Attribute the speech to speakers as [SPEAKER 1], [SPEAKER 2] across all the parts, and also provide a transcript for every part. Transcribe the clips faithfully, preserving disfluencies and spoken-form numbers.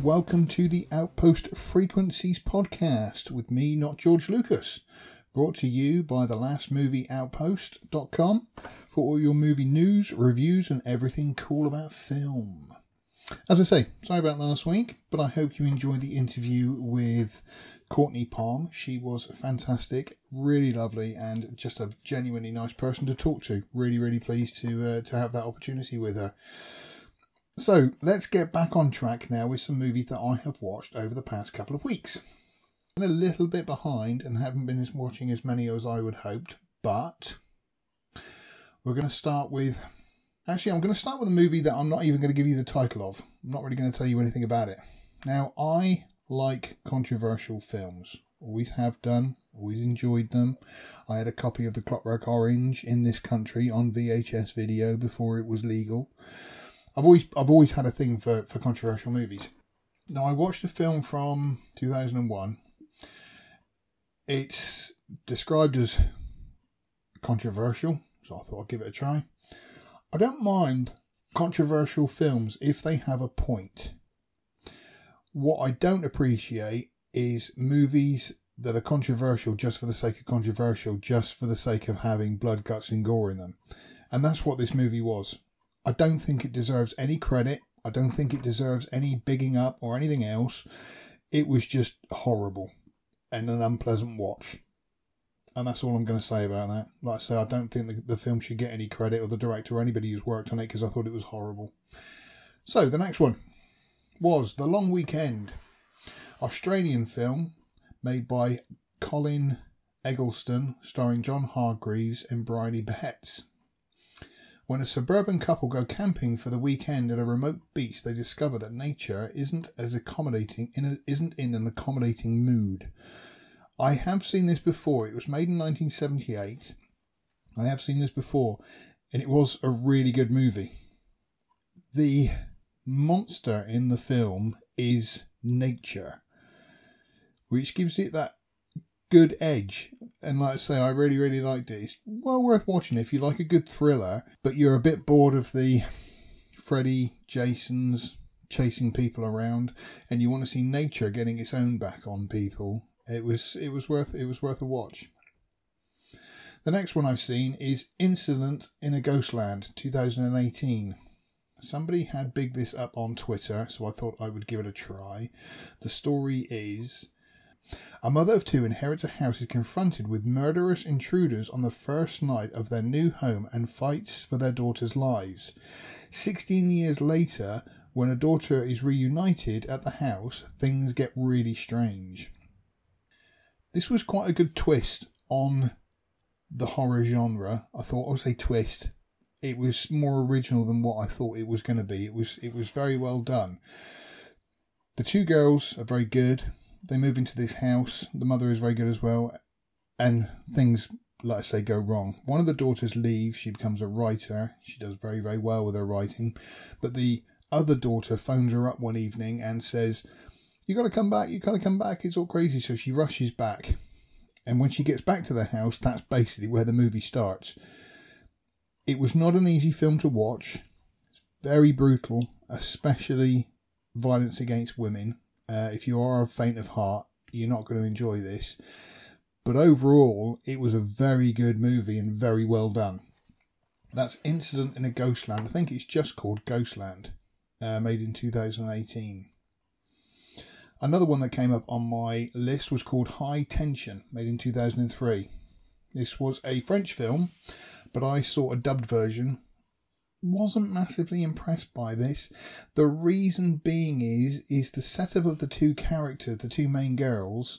[SPEAKER 1] welcome to the Outpost Frequencies podcast with me, not George Lucas, brought to you by the last movie outpost dot com for all your movie news, reviews and everything cool about film. As I say, sorry about last week, but I hope you enjoyed the interview with Courtney Palm. She was fantastic, really lovely, and just a genuinely nice person to talk to. Really, really pleased to uh, to have that opportunity with her. So, let's get back on track now with some movies that I have watched over the past couple of weeks. I'm a little bit behind and haven't been watching as many as I would hoped, but we're going to start with... Actually, I'm going to start with a movie that I'm not even going to give you the title of. I'm not really going to tell you anything about it. Now, I like controversial films. Always have done. Always enjoyed them. I had a copy of The Clockwork Orange in this country on V H S video before it was legal. I've always I've always had a thing for, for controversial movies. Now, I watched a film from two thousand one. It's described as controversial, so I thought I'd give it a try. I don't mind controversial films if they have a point. What I don't appreciate is movies that are controversial just for the sake of controversial, just for the sake of having blood, guts and gore in them. And that's what this movie was. I don't think it deserves any credit. I don't think it deserves any bigging up or anything else. It was just horrible and an unpleasant watch. And that's all I'm going to say about that. Like I say, I don't think the, the film should get any credit, or the director or anybody who's worked on it, because I thought it was horrible. So, the next one was The Long Weekend. Australian film made by Colin Eggleston, starring John Hargreaves and Bryony Betts. When a suburban couple go camping for the weekend at a remote beach, they discover that nature isn't as accommodating in a, isn't in an accommodating mood. I have seen this before. It was made in nineteen seventy-eight. I have seen this before, and it was a really good movie. The monster in the film is nature, which gives it that good edge. And like I say, I really, really liked it. It's well worth watching if you like a good thriller, but you're a bit bored of the Freddy, Jason's chasing people around, and you want to see nature getting its own back on people. It was it was worth it was worth a watch. The next one I've seen is Incident in a Ghostland, two thousand eighteen. Somebody had bigged this up on Twitter, so I thought I would give it a try. The story is: a mother of two inherits a house, is confronted with murderous intruders on the first night of their new home, and fights for their daughter's lives. Sixteen years later, when a daughter is reunited at the house, things get really strange. This was quite a good twist on the horror genre. I thought, I would say twist. It was more original than what I thought it was going to be. It was it was very well done. The two girls are very good. They move into this house. The mother is very good as well. And things, like I say, go wrong. One of the daughters leaves. She becomes a writer. She does very, very well with her writing. But the other daughter phones her up one evening and says, you got to come back, you got to come back, it's all crazy. So she rushes back. And when she gets back to the house, that's basically where the movie starts. It was not an easy film to watch. It's very brutal, especially violence against women. Uh, if you are faint of heart, you're not going to enjoy this. But overall, it was a very good movie and very well done. That's Incident in a Ghostland. I think it's just called Ghostland, uh, made in two thousand eighteen. Another one that came up on my list was called High Tension, made in two thousand three. This was a French film, but I saw a dubbed version. Wasn't massively impressed by this. The reason being is, is the setup of the two characters, the two main girls.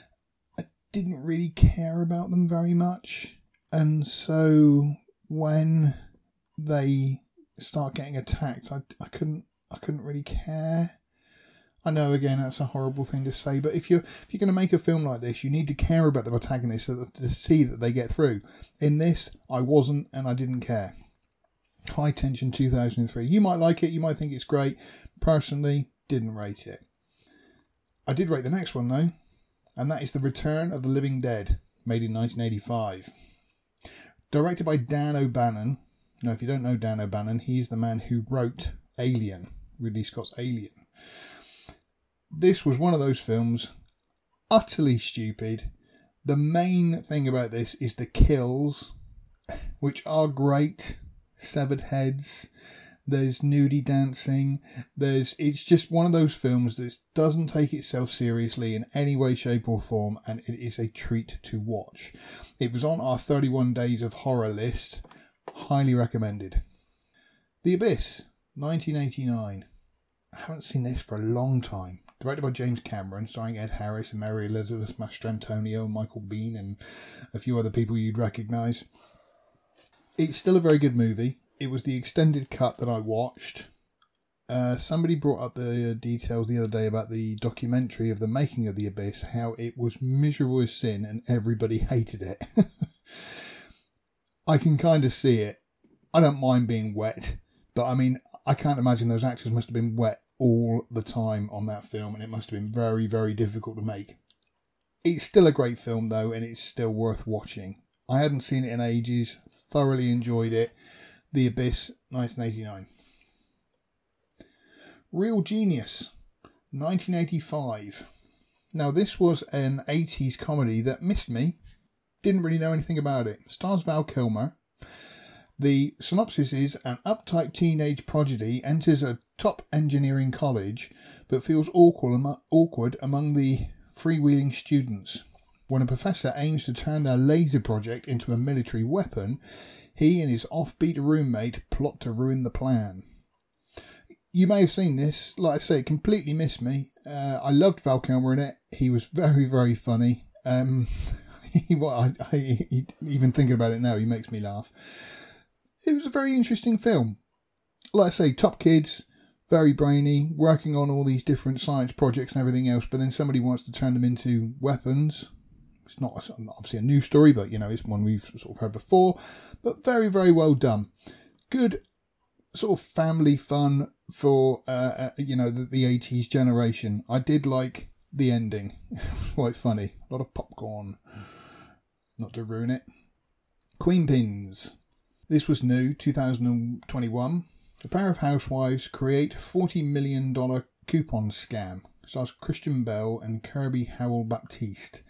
[SPEAKER 1] I didn't really care about them very much. And so when they start getting attacked, I, I couldn't I couldn't really care. I know, again, that's a horrible thing to say, but if you're if you're going to make a film like this, you need to care about the protagonists to see that they get through. In this, I wasn't, and I didn't care. High Tension two thousand three. You might like it, you might think it's great. Personally, didn't rate it. I did rate the next one, though, and that is The Return of the Living Dead, made in nineteen eighty-five. Directed by Dan O'Bannon. Now, if you don't know Dan O'Bannon, he's the man who wrote Alien, Ridley Scott's Alien. this was one of those films, utterly stupid. The main thing about this is the kills, which are great. Severed heads, there's nudie dancing, there's it's just one of those films that doesn't take itself seriously in any way, shape or form, and it is a treat to watch. It was on our thirty-one Days of Horror list. Highly recommended. The Abyss, nineteen eighty-nine. I haven't seen this for a long time. Directed by James Cameron, starring Ed Harris and Mary Elizabeth Mastrantonio, Michael Biehn and a few other people you'd recognise. It's still a very good movie. It was the extended cut that I watched. Uh, somebody brought up the details the other day about the documentary of the making of The Abyss, how it was miserable as sin and everybody hated it. I can kind of see it. I don't mind being wet, but I mean, I can't imagine those actors must have been wet all the time on that film, and it must have been very, very difficult to make. It's still a great film though, and it's still worth watching. I hadn't seen it in ages, thoroughly enjoyed it. The Abyss, nineteen eighty-nine. Real Genius, nineteen eighty-five. Now this was an eighties comedy that missed me. Didn't really know anything about it. Stars Val Kilmer. The synopsis is: an uptight teenage prodigy enters a top engineering college but feels awkward, awkward among the freewheeling students. When a professor aims to turn their laser project into a military weapon, he and his offbeat roommate plot to ruin the plan. You may have seen this. Like I say, it completely missed me. Uh, I loved Val Kilmer in it. He was very, very funny. Um, he, well, I, I, he, even thinking about it now, he makes me laugh. It was a very interesting film. Like I say, top kids, very brainy, working on all these different science projects and everything else, but then somebody wants to turn them into weapons. It's not obviously a new story, but, you know, it's one we've sort of heard before. But very, very well done. Good sort of family fun for, uh, you know, the, the eighties generation. I did like the ending. It was quite funny. A lot of popcorn. Not to ruin it. Queen Pins. This was new, two thousand twenty-one. A pair of housewives create forty million dollars coupon scam. Stars Christian Bale and Kirby Howell-Baptiste.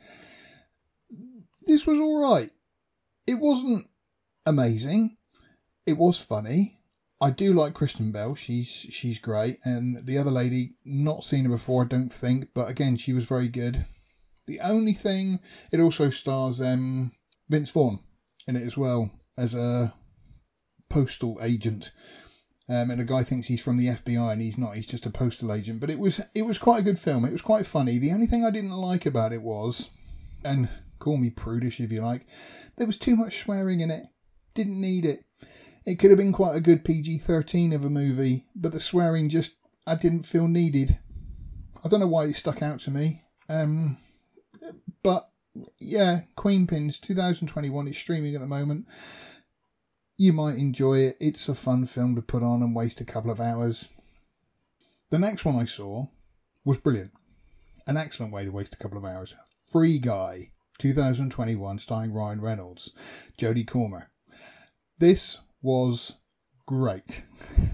[SPEAKER 1] This was alright. It wasn't amazing. It was funny. I do like Kristen Bell. She's she's great. And the other lady, not seen her before, I don't think. But again, she was very good. The only thing, it also stars um, Vince Vaughn in it as well as a postal agent. Um, and the guy thinks he's from the F B I and he's not. He's just a postal agent. But it was it was quite a good film. It was quite funny. The only thing I didn't like about it was, and call me prudish if you like, there was too much swearing in it. Didn't need it. It could have been quite a good P G thirteen of a movie, but the swearing just, I didn't feel needed. I don't know why it stuck out to me. Um, but yeah, Queen Pins two thousand twenty-one, it's streaming at the moment. You might enjoy it. It's a fun film to put on and waste a couple of hours. The next one I saw was brilliant. An excellent way to waste a couple of hours. Free Guy, two thousand twenty-one, starring Ryan Reynolds, Jodie Comer. This was great.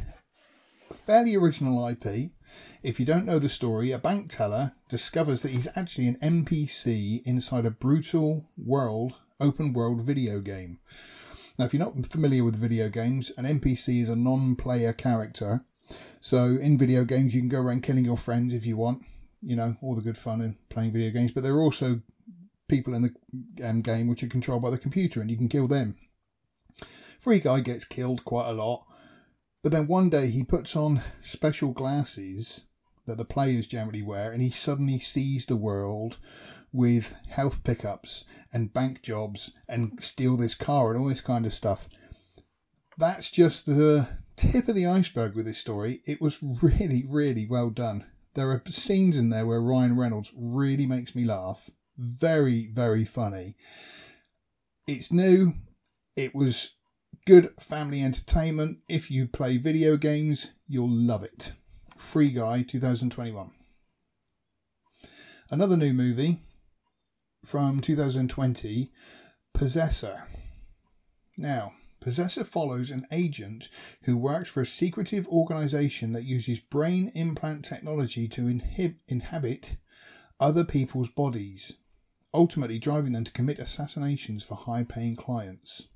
[SPEAKER 1] Fairly original I P. If you don't know the story, a bank teller discovers that he's actually an N P C inside a brutal world, open world video game. Now, if you're not familiar with video games, an N P C is a non-player character. So in video games, you can go around killing your friends if you want. You know, all the good fun in playing video games. But there are also people in the um, game which are controlled by the computer, and you can kill them. Free Guy gets killed quite a lot. But then one day he puts on special glasses that the players generally wear, and he suddenly sees the world with health pickups and bank jobs and steal this car and all this kind of stuff. That's just the tip of the iceberg with this story. It was really, really well done. There are scenes in there where Ryan Reynolds really makes me laugh. Very, very funny. It's new. It was good family entertainment. If you play video games, you'll love it. Free Guy, two thousand twenty-one. Another new movie from two thousand twenty, Possessor. Now, Possessor follows an agent who works for a secretive organisation that uses brain implant technology to inhib- inhabit other people's bodies, ultimately driving them to commit assassinations for high-paying clients.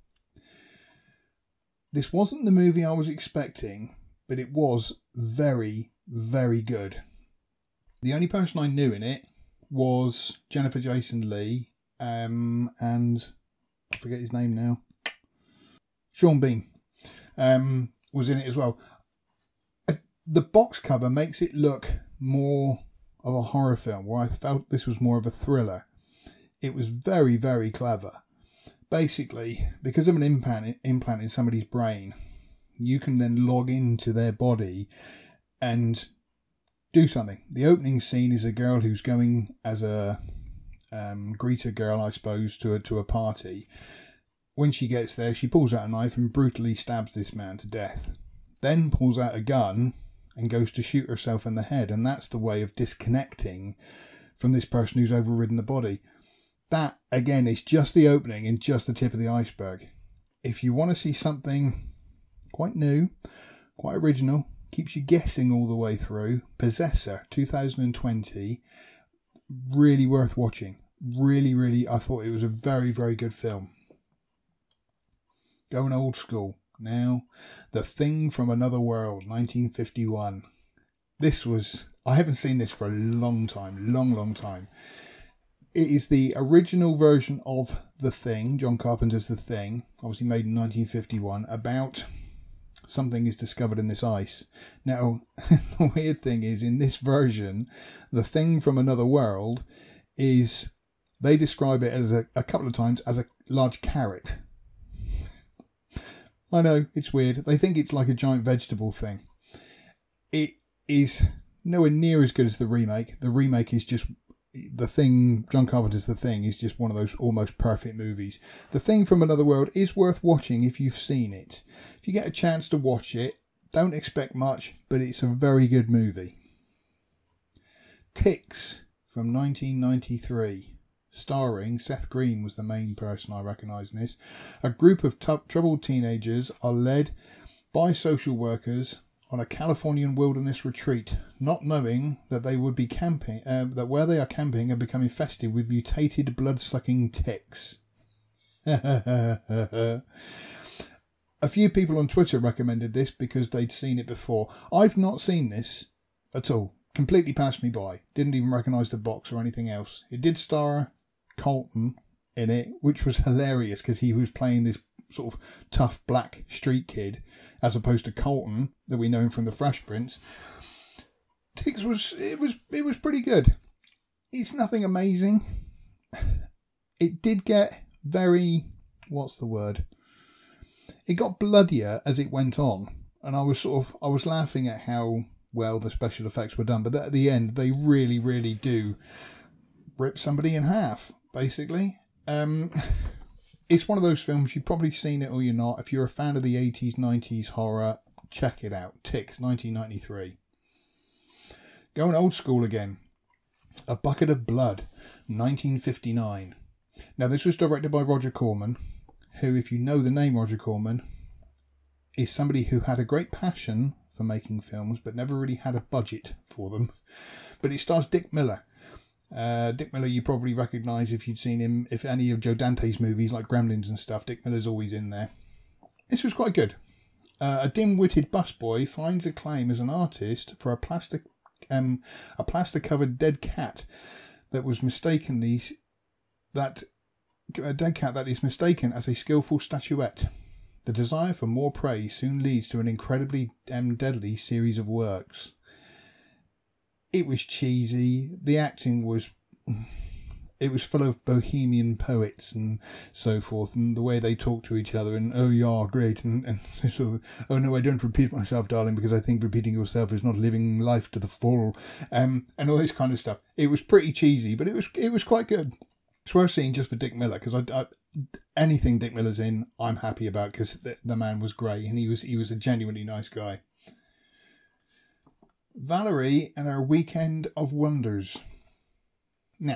[SPEAKER 1] This wasn't the movie I was expecting, but it was very, very good. The only person I knew in it was Jennifer Jason Leigh, um, and I forget his name now. Sean Bean um, was in it as well. Uh, the box cover makes it look more of a horror film, where I felt this was more of a thriller. It was very, very clever. Basically, because of an implant, implant in somebody's brain, you can then log into their body and do something. The opening scene is a girl who's going as a um, greeter girl, I suppose, to a, to a party. When she gets there, she pulls out a knife and brutally stabs this man to death. Then pulls out a gun and goes to shoot herself in the head. And that's the way of disconnecting from this person who's overridden the body. That, again, is just the opening and just the tip of the iceberg. If you want to see something quite new, quite original, keeps you guessing all the way through, Possessor, two thousand twenty, really worth watching. Really, really, I thought it was a very, very good film. Going old school now. The Thing from Another World, nineteen fifty-one. This was, I haven't seen this for a long time, long, long time. It is the original version of The Thing, John Carpenter's The Thing, obviously made in nineteen fifty-one, about something is discovered in this ice. Now, the weird thing is, in this version, The Thing from Another World is, they describe it as a, a couple of times as a large carrot. I know, it's weird. They think it's like a giant vegetable thing. It is nowhere near as good as the remake. The remake is just, The Thing, John Carpenter's The Thing is just one of those almost perfect movies. The Thing from Another World is worth watching if you've seen it. If you get a chance to watch it, don't expect much, but it's a very good movie. Ticks from nineteen ninety-three. Starring, Seth Green was the main person I recognise in this. A group of t- troubled teenagers are led by social workers on a Californian wilderness retreat, not knowing that they would be camping, uh, that where they are camping have become infested with mutated blood-sucking ticks. A few people on Twitter recommended this because they'd seen it before. I've not seen this at all. Completely passed me by. Didn't even recognise the box or anything else. It did star Colton in it, which was hilarious because he was playing this sort of tough black street kid as opposed to Colton that we know him from the Fresh Prince. Ticks was it was it was pretty good. It's nothing amazing. It did get very, what's the word? It got bloodier as it went on, and I was sort of I was laughing at how well the special effects were done, but at the end they really really do rip somebody in half, basically. Um It's one of those films, you've probably seen it or you're not. If you're a fan of the eighties, nineties horror, check it out. Ticks, nineteen ninety-three. Going old school again. A Bucket of Blood, nineteen fifty-nine. Now, this was directed by Roger Corman, who, if you know the name Roger Corman, is somebody who had a great passion for making films, but never really had a budget for them. But it stars Dick Miller. Uh, Dick Miller you probably recognise if you'd seen him, if any of Joe Dante's movies like Gremlins and stuff. Dick Miller's always in there. This was quite good. Uh, a dim-witted busboy finds acclaim as an artist for a plastic, um, a plaster-covered dead cat that was mistakenly that a dead cat that is mistaken as a skillful statuette. The desire for more praise soon leads to an incredibly um, deadly series of works. It was cheesy. The acting was, it was full of bohemian poets and so forth, and the way they talk to each other, and oh yeah, great, and, and sort of, oh no, I don't repeat myself, darling, because I think repeating yourself is not living life to the full, um, and all this kind of stuff. It was pretty cheesy, but it was it was quite good. It's worth seeing just for Dick Miller, because I, I, anything Dick Miller's in, I'm happy about, because the, the man was great, and he was he was a genuinely nice guy. Valerie and Her Weekend of Wonders. Now,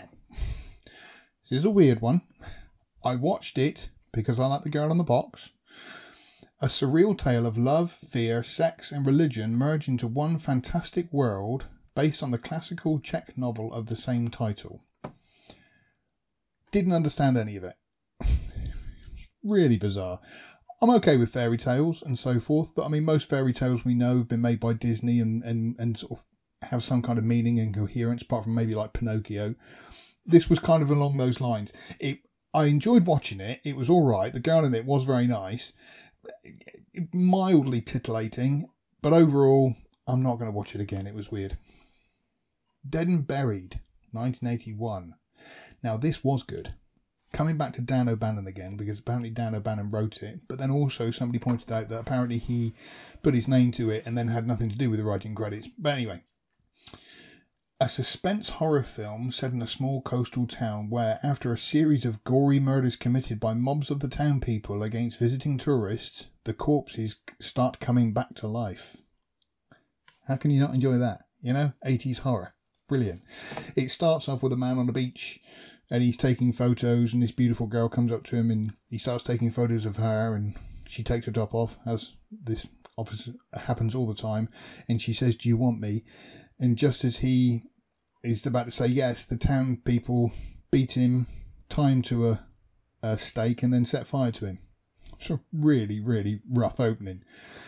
[SPEAKER 1] this is a weird one. I watched it because I like the girl in the box. A surreal tale of love, fear, sex and religion merge into one fantastic world based on the classical Czech novel of the same title. Didn't understand any of it. Really bizarre. I'm okay with fairy tales and so forth, but I mean, most fairy tales we know have been made by Disney and, and, and sort of have some kind of meaning and coherence, apart from maybe like Pinocchio. This was kind of along those lines. It, I enjoyed watching it. It was all right. The girl in it was very nice. Mildly titillating, but overall, I'm not going to watch it again. It was weird. Dead and Buried, nineteen eighty-one. Now, this was good. Coming back to Dan O'Bannon again, because apparently Dan O'Bannon wrote it, but then also somebody pointed out that apparently he put his name to it and then had nothing to do with the writing credits. But anyway, a suspense horror film set in a small coastal town where, after a series of gory murders committed by mobs of the town people against visiting tourists, the corpses start coming back to life. How can you not enjoy that? You know, eighties horror. Brilliant. It starts off with a man on the beach and he's taking photos, and this beautiful girl comes up to him and he starts taking photos of her, and she takes her top off, as this obviously happens all the time, and she says, "Do you want me?" And just as he is about to say yes, the town people beat him, tie him to a, a stake and then set fire to him. It's a really, really rough opening.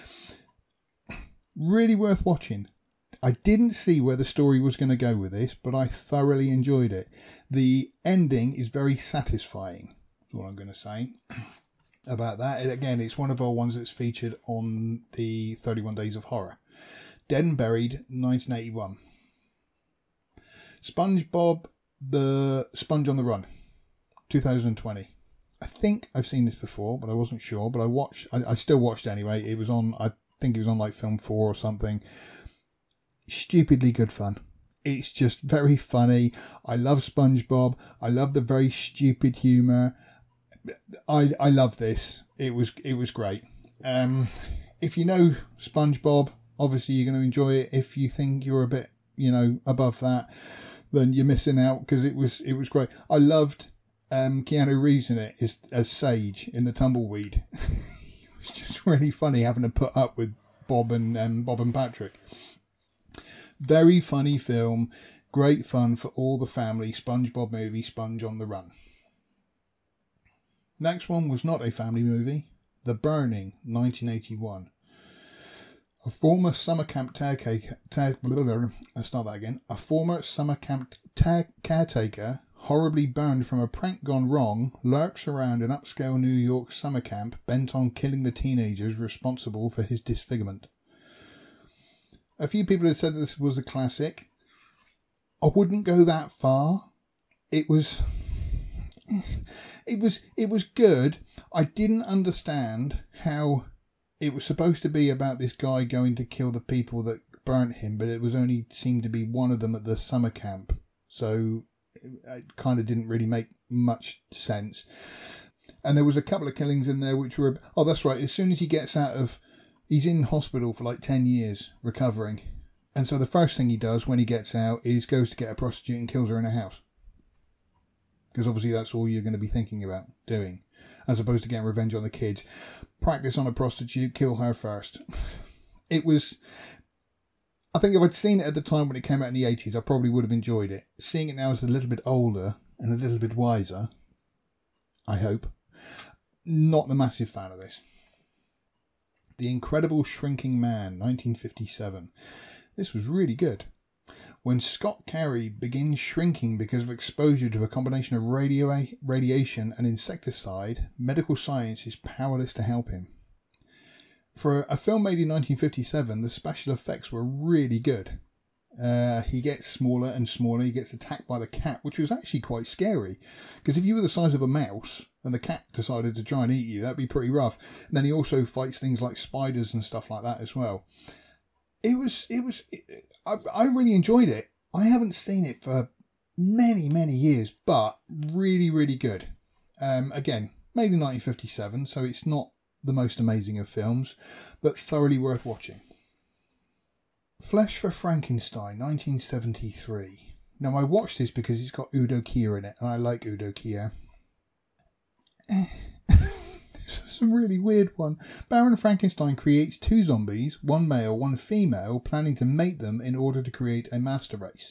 [SPEAKER 1] Really worth watching. I didn't see where the story was going to go with this, but I thoroughly enjoyed it. The ending is very satisfying, is what I'm going to say about that. And again, it's one of our ones that's featured on the thirty-one Days of Horror. Dead and Buried, nineteen eighty-one. SpongeBob the Sponge on the Run, two thousand twenty. I think I've seen this before, but I wasn't sure. But I watched. I, I still watched it anyway. It was on. I think it was on like Film Four or something. Stupidly good fun. It's just very funny. I love SpongeBob. I love the very stupid humour. I I love this. It was it was great. Um, if you know SpongeBob, obviously you're going to enjoy it. If you think you're a bit, you know, above that, then you're missing out, because it was it was great. I loved um, Keanu Reeves in it as, as Sage in the Tumbleweed. It was just really funny having to put up with Bob and um, Bob and Patrick. Very funny film, great fun for all the family. SpongeBob movie, Sponge on the Run. Next one was not a family movie. The Burning, nineteen eighty-one. A former summer camp caretaker, let's start that again. A former summer camp caretaker, horribly burned from a prank gone wrong, lurks around an upscale New York summer camp bent on killing the teenagers responsible for his disfigurement. A few people had said that this was a classic. I wouldn't go that far. It was, it was, it was good. I didn't understand how it was supposed to be about this guy going to kill the people that burnt him, but it was only seemed to be one of them at the summer camp. So it kind of didn't really make much sense. And there was a couple of killings in there which were, oh, that's right. As soon as he gets out of, he's in hospital for like ten years recovering. And so the first thing he does when he gets out is goes to get a prostitute and kills her in a house. Because obviously that's all you're going to be thinking about doing, as opposed to getting revenge on the kids. Practice on a prostitute, kill her first. It was, I think if I'd seen it at the time when it came out in the eighties, I probably would have enjoyed it. Seeing it now as a little bit older and a little bit wiser, I hope, not the massive fan of this. The Incredible Shrinking Man, nineteen fifty-seven. This was really good. When Scott Carey begins shrinking because of exposure to a combination of radio radiation and insecticide, medical science is powerless to help him. For a film made in nineteen fifty-seven, the special effects were really good. Uh, he gets smaller and smaller. He gets attacked by the cat, which was actually quite scary. Because if you were the size of a mouse and the cat decided to try and eat you, that'd be pretty rough. And then he also fights things like spiders and stuff like that as well. It was, it was, it, I, I really enjoyed it. I haven't seen it for many, many years, but really, really good. Um, again, made in nineteen fifty-seven, so it's not the most amazing of films, but thoroughly worth watching. Flesh for Frankenstein, nineteen seventy-three. Now, I watched this because it's got Udo Kier in it, and I like Udo Kier. This was It's a really weird one. Baron Frankenstein creates two zombies, one male, one female, planning to mate them in order to create a master race.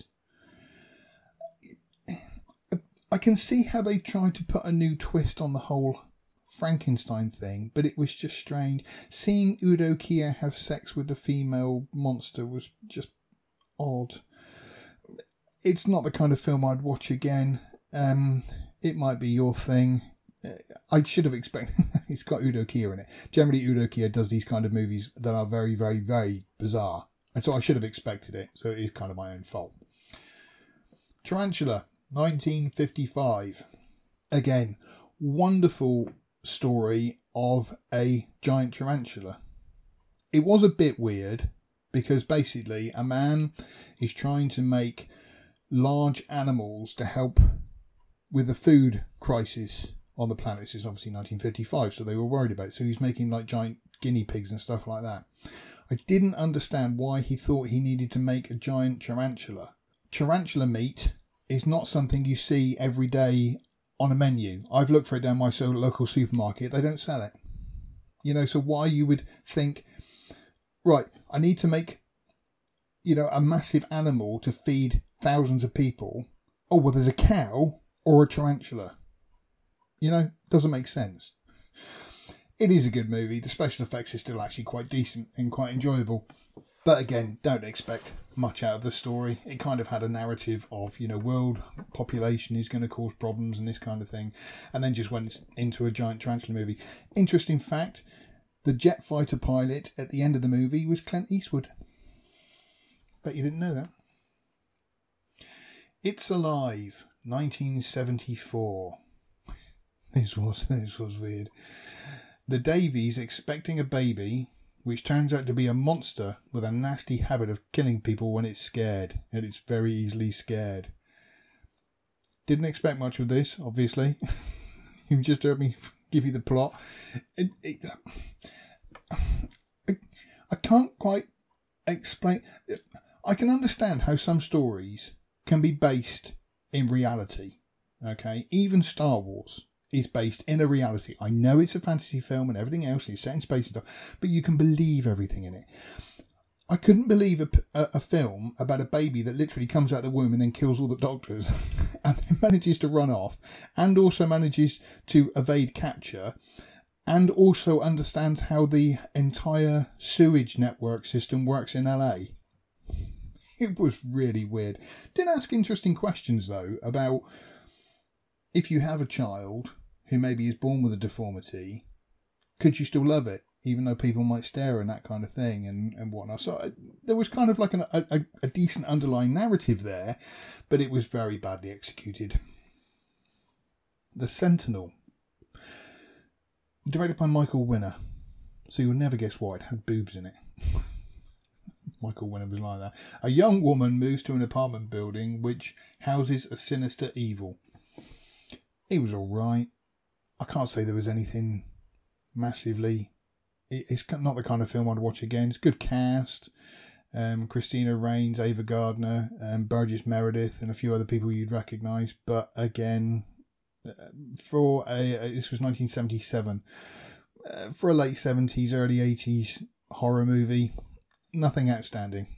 [SPEAKER 1] I can see how they've tried to put a new twist on the whole Frankenstein thing, but it was just strange. Seeing Udo Kier have sex with the female monster was just odd. It's not the kind of film I'd watch again. Um, it might be your thing. I should have expected... It's got Udo Kier in it. Generally, Udo Kier does these kind of movies that are very, very, very bizarre. And so I should have expected it. So it is kind of my own fault. Tarantula, nineteen fifty-five. Again, wonderful story of a giant tarantula. It was a bit weird because basically a man is trying to make large animals to help with the food crisis on the planet. This is obviously nineteen fifty-five, so they were worried about it. So he's making like giant guinea pigs and stuff like that. I didn't understand why he thought he needed to make a giant tarantula. Tarantula meat is not something you see every day on a menu. I've looked for it down my so local supermarket. They don't sell it. You know, so why you would think, right, I need to make, you know, a massive animal to feed thousands of people. Oh, well, there's a cow or a tarantula. You know, doesn't make sense. It is a good movie. The special effects are still actually quite decent and quite enjoyable. But again, don't expect much out of the story. It kind of had a narrative of, you know, world population is going to cause problems and this kind of thing. And then just went into a giant tarantula movie. Interesting fact, the jet fighter pilot at the end of the movie was Clint Eastwood. Bet you didn't know that. It's Alive, nineteen seventy-four. This was, this was weird. The Davies expecting a baby, which turns out to be a monster with a nasty habit of killing people when it's scared, and it's very easily scared. Didn't expect much of this, obviously. You just heard me give you the plot. It, it, I, I can't quite explain. I can understand how some stories can be based in reality. Okay, even Star Wars is based in a reality. I know it's a fantasy film and everything else, it's set in space and stuff, but you can believe everything in it. I couldn't believe a, a, a film about a baby that literally comes out of the womb and then kills all the doctors and then manages to run off and also manages to evade capture and also understands how the entire sewage network system works in L A. It was really weird. Did ask interesting questions though about if you have a child who maybe is born with a deformity, could you still love it, even though people might stare and that kind of thing and, and whatnot? So I, there was kind of like an, a, a decent underlying narrative there, but it was very badly executed. The Sentinel, directed by Michael Winner. So you'll never guess why it had boobs in it. Michael Winner was like that. A young woman moves to an apartment building which houses a sinister evil. It was all right. I can't say there was anything massively... It's not the kind of film I'd watch again. It's a good cast. Um, Christina Rains, Ava Gardner, um, Burgess Meredith, and a few other people you'd recognise. But again, for a... This was nineteen seventy-seven. Uh, for a late seventies, early eighties horror movie, nothing outstanding.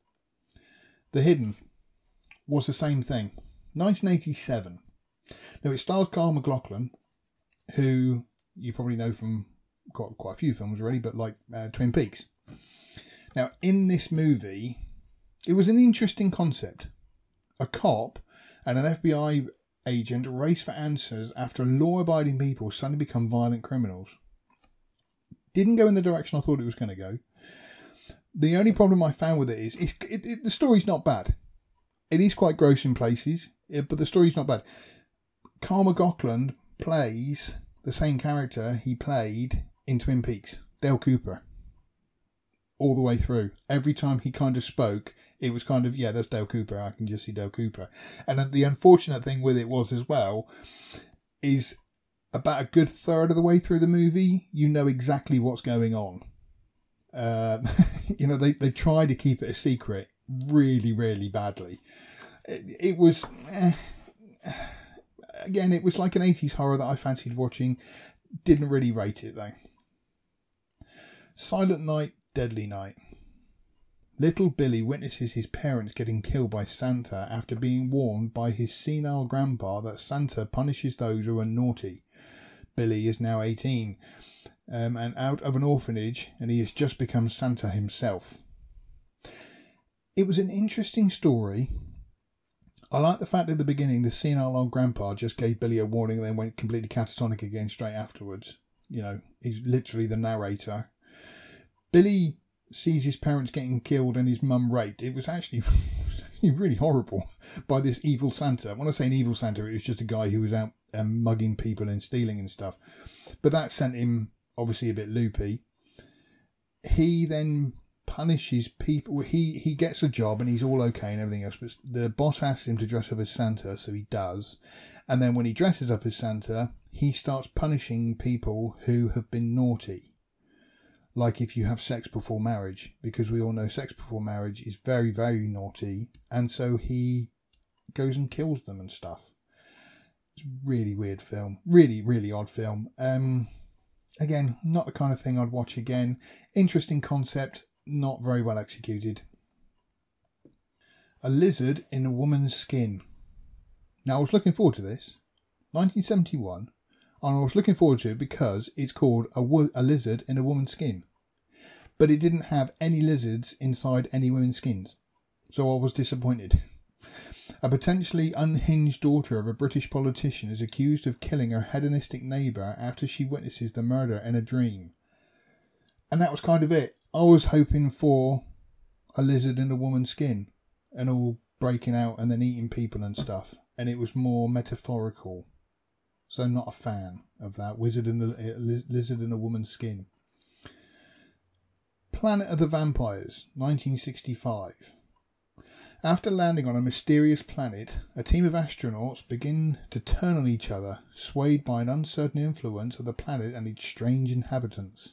[SPEAKER 1] The Hidden was the same thing. nineteen eighty-seven. Now, it stars Kyle MacLachlan, who you probably know from quite, quite a few films already, but like uh, Twin Peaks. Now, in this movie, it was an interesting concept. A cop and an F B I agent race for answers after law-abiding people suddenly become violent criminals. Didn't go in the direction I thought it was going to go. The only problem I found with it is it's, it, it, the story's not bad. It is quite gross in places, but the story's not bad. Kyle MacLachlan plays the same character he played in Twin Peaks, Dale Cooper, all the way through. Every time he kind of spoke, it was kind of, yeah, that's Dale Cooper. I can just see Dale Cooper. And the unfortunate thing with it was as well, is about a good third of the way through the movie, you know exactly what's going on. Uh, you know, they, they try to keep it a secret really, really badly. It, it was... Eh, Again, it was like an eighties horror that I fancied watching. Didn't really rate it though. Silent Night, Deadly Night. Little Billy witnesses his parents getting killed by Santa after being warned by his senile grandpa that Santa punishes those who are naughty. Billy is now eighteen um, and out of an orphanage, and he has just become Santa himself. It was an interesting story. I like the fact at the beginning the senile old grandpa just gave Billy a warning and then went completely catatonic again straight afterwards. You know, he's literally the narrator. Billy sees his parents getting killed and his mum raped. It was actually, really horrible by this evil Santa. When I say an evil Santa, it was just a guy who was out um, mugging people and stealing and stuff. But that sent him obviously a bit loopy. He then punishes people. He, he gets a job and he's all okay and everything else. But the boss asks him to dress up as Santa, so he does. And then when he dresses up as Santa, he starts punishing people who have been naughty. Like if you have sex before marriage, because we all know sex before marriage is very, very naughty. And so he goes and kills them and stuff. It's a really weird film. Really, really odd film. Um, again, not the kind of thing I'd watch again. Interesting concept, not very well executed. A Lizard in a Woman's Skin. Now, I was looking forward to this. nineteen seventy-one. And I was looking forward to it because it's called a, wo- a Lizard in a Woman's Skin. But it didn't have any lizards inside any women's skins. So I was disappointed. A potentially unhinged daughter of a British politician is accused of killing her hedonistic neighbour after she witnesses the murder in a dream. And that was kind of it. I was hoping for a lizard in a woman's skin and all breaking out and then eating people and stuff. And it was more metaphorical. So not a fan of that. Wizard in the uh, lizard in a woman's skin. Planet of the Vampires, nineteen sixty-five. After landing on a mysterious planet, a team of astronauts begin to turn on each other, swayed by an uncertain influence of the planet and its strange inhabitants.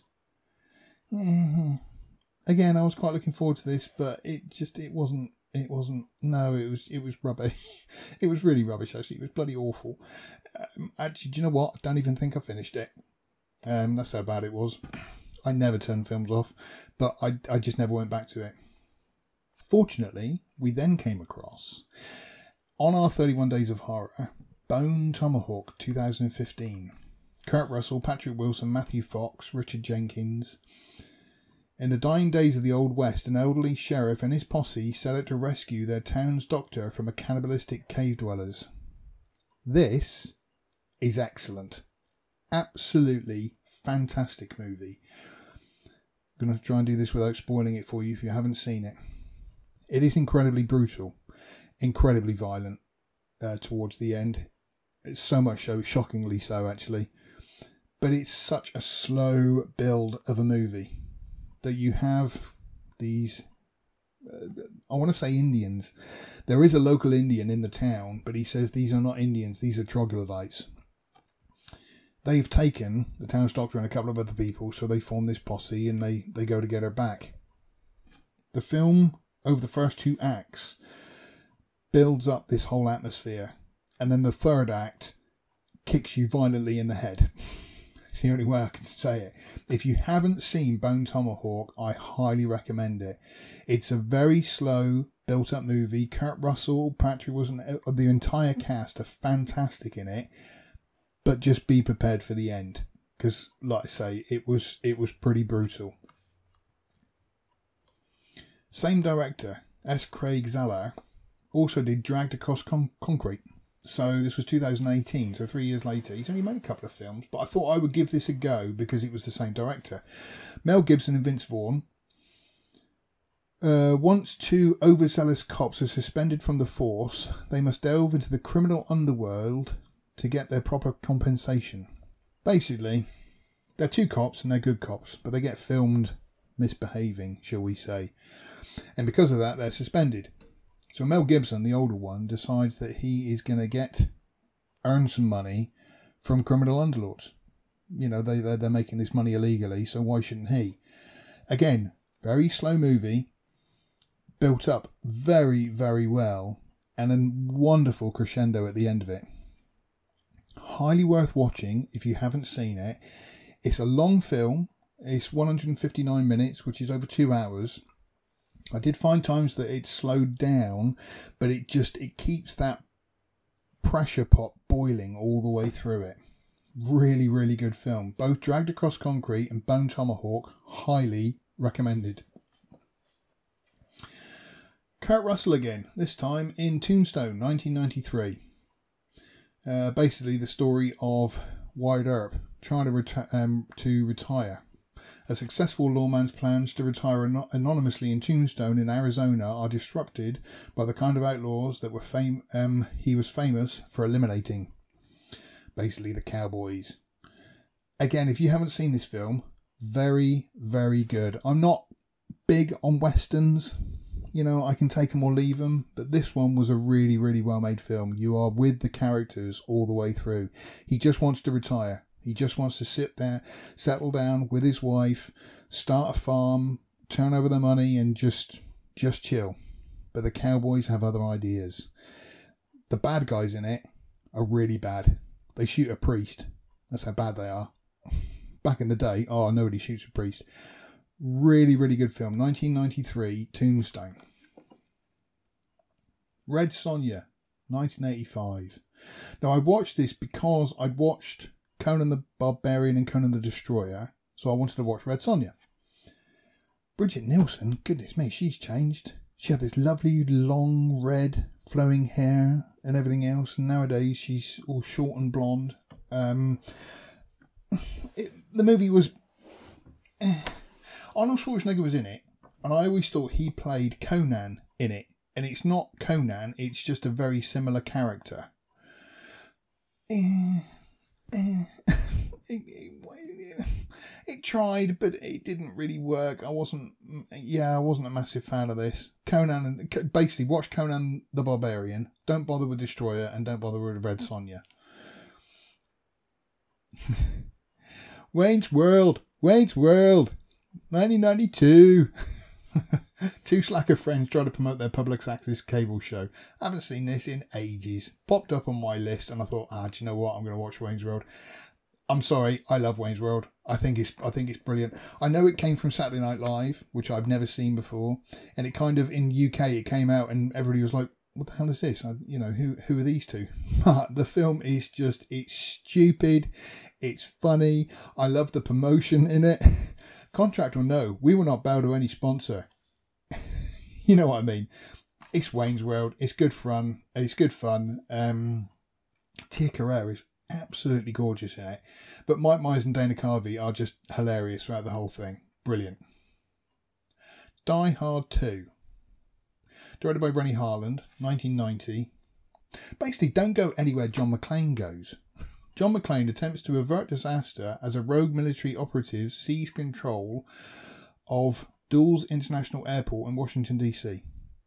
[SPEAKER 1] Again, I was quite looking forward to this, but it just it wasn't. It wasn't. No, it was. It was rubbish. It was really rubbish. Actually, it was bloody awful. Um, actually, do you know what? I don't even think I finished it. Um, that's how bad it was. I never turned films off, but I I just never went back to it. Fortunately, we then came across, on our thirty-one Days of Horror, Bone Tomahawk twenty fifteen. Kurt Russell, Patrick Wilson, Matthew Fox, Richard Jenkins. In the dying days of the Old West, an elderly sheriff and his posse set out to rescue their town's doctor from a cannibalistic cave dwellers. This is excellent. Absolutely fantastic movie. I'm going to try and do this without spoiling it for you if you haven't seen it. It is incredibly brutal, incredibly violent uh, towards the end. It's so much so, shockingly so actually. But it's such a slow build of a movie that you have these, uh, I want to say Indians. There is a local Indian in the town, but he says these are not Indians, these are troglodytes. They've taken the town's doctor and a couple of other people, so they form this posse and they, they go to get her back. The film, over the first two acts, builds up this whole atmosphere, and then the third act kicks you violently in the head. It's the only way I can say it. If you haven't seen Bone Tomahawk, I highly recommend it. It's a very slow, built-up movie. Kurt Russell, Patrick Wilson, the entire cast are fantastic in it. But just be prepared for the end, because, like I say, it was it was pretty brutal. Same director, S. Craig Zahler, also did Dragged Across Con- Concrete. So this was two thousand eighteen, so three years later. He's only made a couple of films, but I thought I would give this a go because it was the same director. Mel Gibson and Vince Vaughn. Uh, once two overzealous cops are suspended from the force, they must delve into the criminal underworld to get their proper compensation. Basically, they're two cops and they're good cops, but they get filmed misbehaving, shall we say. And because of that, they're suspended. So Mel Gibson, the older one, decides that he is going to get, earn some money from criminal underlords. You know, they, they're, they're making this money illegally, so why shouldn't he? Again, very slow movie, built up very, very well, and a wonderful crescendo at the end of it. highly worth watching if you haven't seen it. It's a long film. It's one hundred fifty-nine minutes, which is over two hours. I did find times that it slowed down, but it just, it keeps that pressure pot boiling all the way through it. Really, really good film. Both Dragged Across Concrete and Bone Tomahawk, highly recommended. Kurt Russell again, this time in Tombstone, nineteen ninety-three. Uh, basically the story of Wyatt Earp trying to, reti- um, to retire. A successful lawman's plans to retire an- anonymously in Tombstone in Arizona are disrupted by the kind of outlaws that were fam- um, he was famous for eliminating. Basically the cowboys. Again, if you haven't seen this film, very, very good. I'm not big on westerns. You know, I can take them or leave them, but this one was a really, really well-made film. You are with the characters all the way through. He just wants to retire. He just wants to sit there, settle down with his wife, start a farm, turn over the money and just just chill. But the cowboys have other ideas. The bad guys in it are really bad. They shoot a priest. That's how bad they are. Back in the day, oh, nobody shoots a priest. Really, really good film. nineteen ninety-three, Tombstone. Red Sonja, nineteen eighty-five. Now, I watched this because I'd watched Conan the Barbarian and Conan the Destroyer, so I wanted to watch Red Sonja. Bridget Nielsen, goodness me, she's changed. She had this lovely, long, red, flowing hair and everything else, and nowadays she's all short and blonde. Um, it, the movie was... Eh. Arnold Schwarzenegger was in it, and I always thought he played Conan in it, and it's not Conan, it's just a very similar character. Eh. It, it, it tried, but it didn't really work. I wasn't, yeah, I wasn't a massive fan of this. Conan, basically, watch Conan the Barbarian. Don't bother with Destroyer, and don't bother with Red Sonja. Wayne's World, Wayne's World, nineteen ninety-two. Two slacker friends try to promote their public access cable show. I haven't seen this in ages. Popped up on my list and I thought, ah, do you know what? I'm going to watch Wayne's World. I'm sorry, I love Wayne's World. I think it's I think it's brilliant. I know it came from Saturday Night Live, which I've never seen before, and it kind of in U K it came out and everybody was like, what the hell is this? I, you know, who who are these two? But the film is just, it's stupid, it's funny. I love the promotion in it. Contract or no, we will not bow to any sponsor. You know what I mean? It's Wayne's World. It's good fun. It's good fun. Um, Tia Carrere is absolutely gorgeous in it. But Mike Myers and Dana Carvey are just hilarious throughout the whole thing. Brilliant. Die Hard two. Directed by Rennie Harland, nineteen ninety. Basically, don't go anywhere John McClane goes. John McClane attempts to avert disaster as a rogue military operative seizes control of Dulles International Airport in Washington, D C.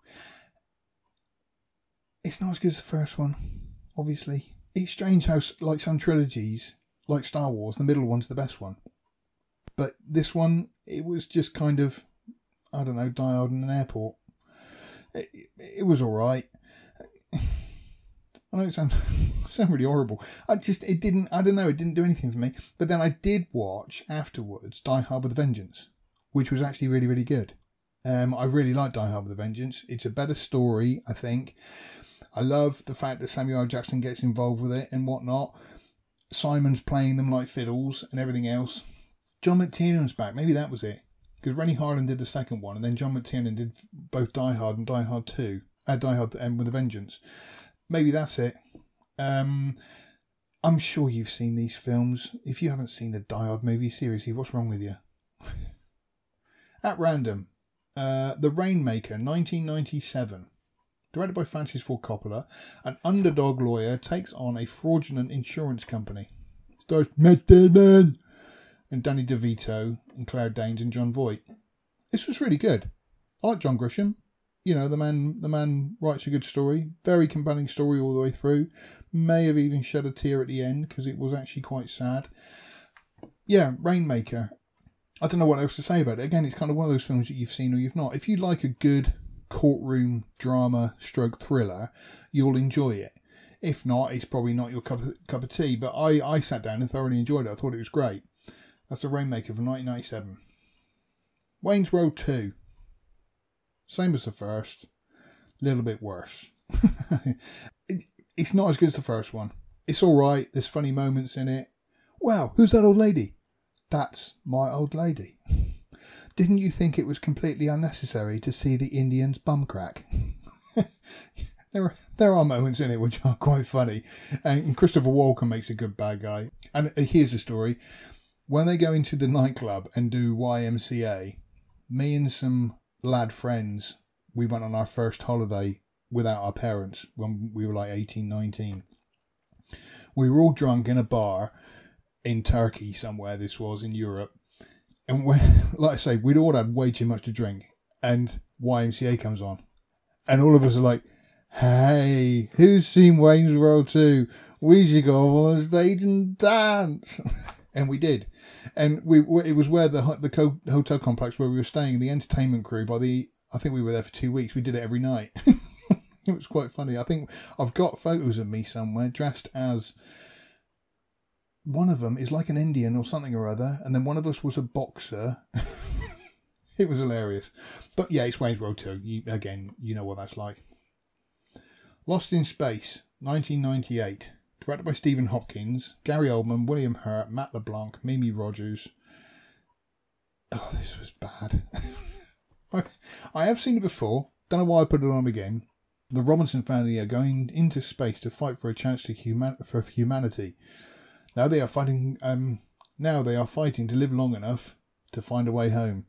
[SPEAKER 1] It's not as good as the first one, obviously. It's strange how, like some trilogies, like Star Wars, the middle one's the best one. But this one, it was just kind of, I don't know, Die Hard in an airport. It, it was alright. I know it sounds, sounds really horrible. I just, it didn't, I don't know, it didn't do anything for me. But then I did watch afterwards Die Hard with a Vengeance, which was actually really, really good. Um, I really like Die Hard with a Vengeance. It's a better story, I think. I love the fact that Samuel L. Jackson gets involved with it and whatnot. Simon's playing them like fiddles and everything else. John McTiernan's back. Maybe that was it. Because Rennie Harland did the second one, and then John McTiernan did both Die Hard and Die Hard two. Uh, Die Hard and with a Vengeance. Maybe that's it. Um, I'm sure you've seen these films. If you haven't seen the Die Hard movie, seriously, what's wrong with you? At random, uh, The Rainmaker, nineteen ninety-seven. Directed by Francis Ford Coppola, an underdog lawyer takes on a fraudulent insurance company. It stars Matt Damon and Danny DeVito and Claire Danes and John Voight. This was really good. I like John Grisham. You know, the man the man writes a good story. Very compelling story all the way through. May have even shed a tear at the end because it was actually quite sad. Yeah, Rainmaker. I don't know what else to say about it. Again, it's kind of one of those films that you've seen or you've not. If you like a good courtroom drama stroke thriller, you'll enjoy it. If not, it's probably not your cup of, cup of tea. But I, I sat down and thoroughly enjoyed it. I thought it was great. That's The Rainmaker from nineteen ninety-seven. Wayne's World two. Same as the first. A little bit worse. it, it's not as good as the first one. It's alright. There's funny moments in it. Wow, who's that old lady? That's my old lady. Didn't you think it was completely unnecessary to see the Indians bum crack? there, are, there are moments in it which are quite funny. And Christopher Walken makes a good bad guy. And here's the story. When they go into the nightclub and do Y M C A, me and some lad friends, we went on our first holiday without our parents when we were like eighteen, nineteen. We were all drunk in a bar in Turkey somewhere, this was, in Europe. And when, like I say, we'd all had way too much to drink. And Y M C A comes on. And all of us are like, hey, who's seen Wayne's World two? We should go up on the stage and dance. And we did. And we it was where the the co- hotel complex where we were staying, the entertainment crew, by the, I think we were there for two weeks. We did it every night. It was quite funny. I think I've got photos of me somewhere dressed as, one of them is like an Indian or something or other, and then one of us was a boxer. It was hilarious. But yeah, it's Wayne's World two. You, again, you know what that's like. Lost in Space, nineteen ninety-eight. Directed by Stephen Hopkins, Gary Oldman, William Hurt, Matt LeBlanc, Mimi Rogers. Oh, this was bad. I, I have seen it before. Don't know why I put it on again. The Robinson family are going into space to fight for a chance to human for humanity. Now they are fighting. Um, now they are fighting to live long enough to find a way home.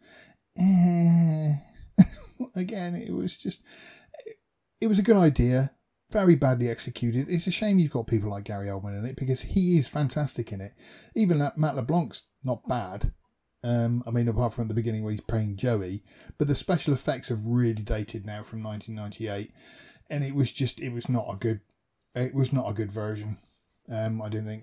[SPEAKER 1] Eh. Again, it was just. It was a good idea. Very badly executed. It's a shame you've got people like Gary Oldman in it because he is fantastic in it. Even that Matt LeBlanc's not bad. Um, I mean, apart from at the beginning where he's playing Joey, but the special effects have really dated now from nineteen ninety-eight, and it was just it was not a good it was not a good version. Um, I didn't think.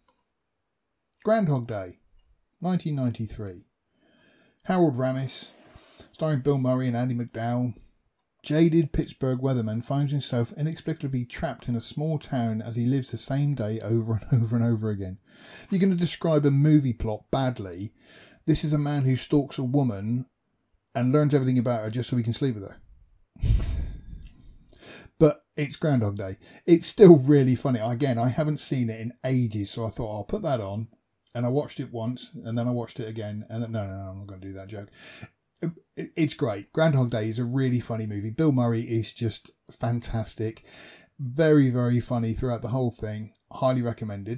[SPEAKER 1] Groundhog Day, nineteen ninety-three. Harold Ramis, starring Bill Murray and Andy McDowell. Jaded Pittsburgh weatherman finds himself inexplicably trapped in a small town as he lives the same day over and over and over again. If you're going to describe a movie plot badly, this is a man who stalks a woman and learns everything about her just so he can sleep with her. But it's Groundhog Day. It's still really funny. Again, I haven't seen it in ages, so I thought I'll put that on. And I watched it once, and then I watched it again. And then, no, no, no, I'm not going to do that joke. It's great. Groundhog Day is a really funny movie. Bill Murray is just fantastic. Very, very funny throughout the whole thing. Highly recommended.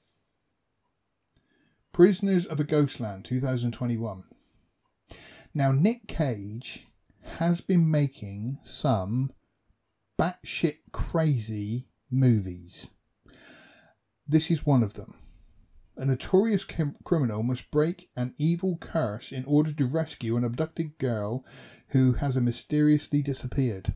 [SPEAKER 1] Prisoners of a Ghostland, two thousand twenty-one. Now, Nick Cage has been making some batshit crazy movies. This is one of them. A notorious crim- criminal must break an evil curse in order to rescue an abducted girl who has mysteriously disappeared.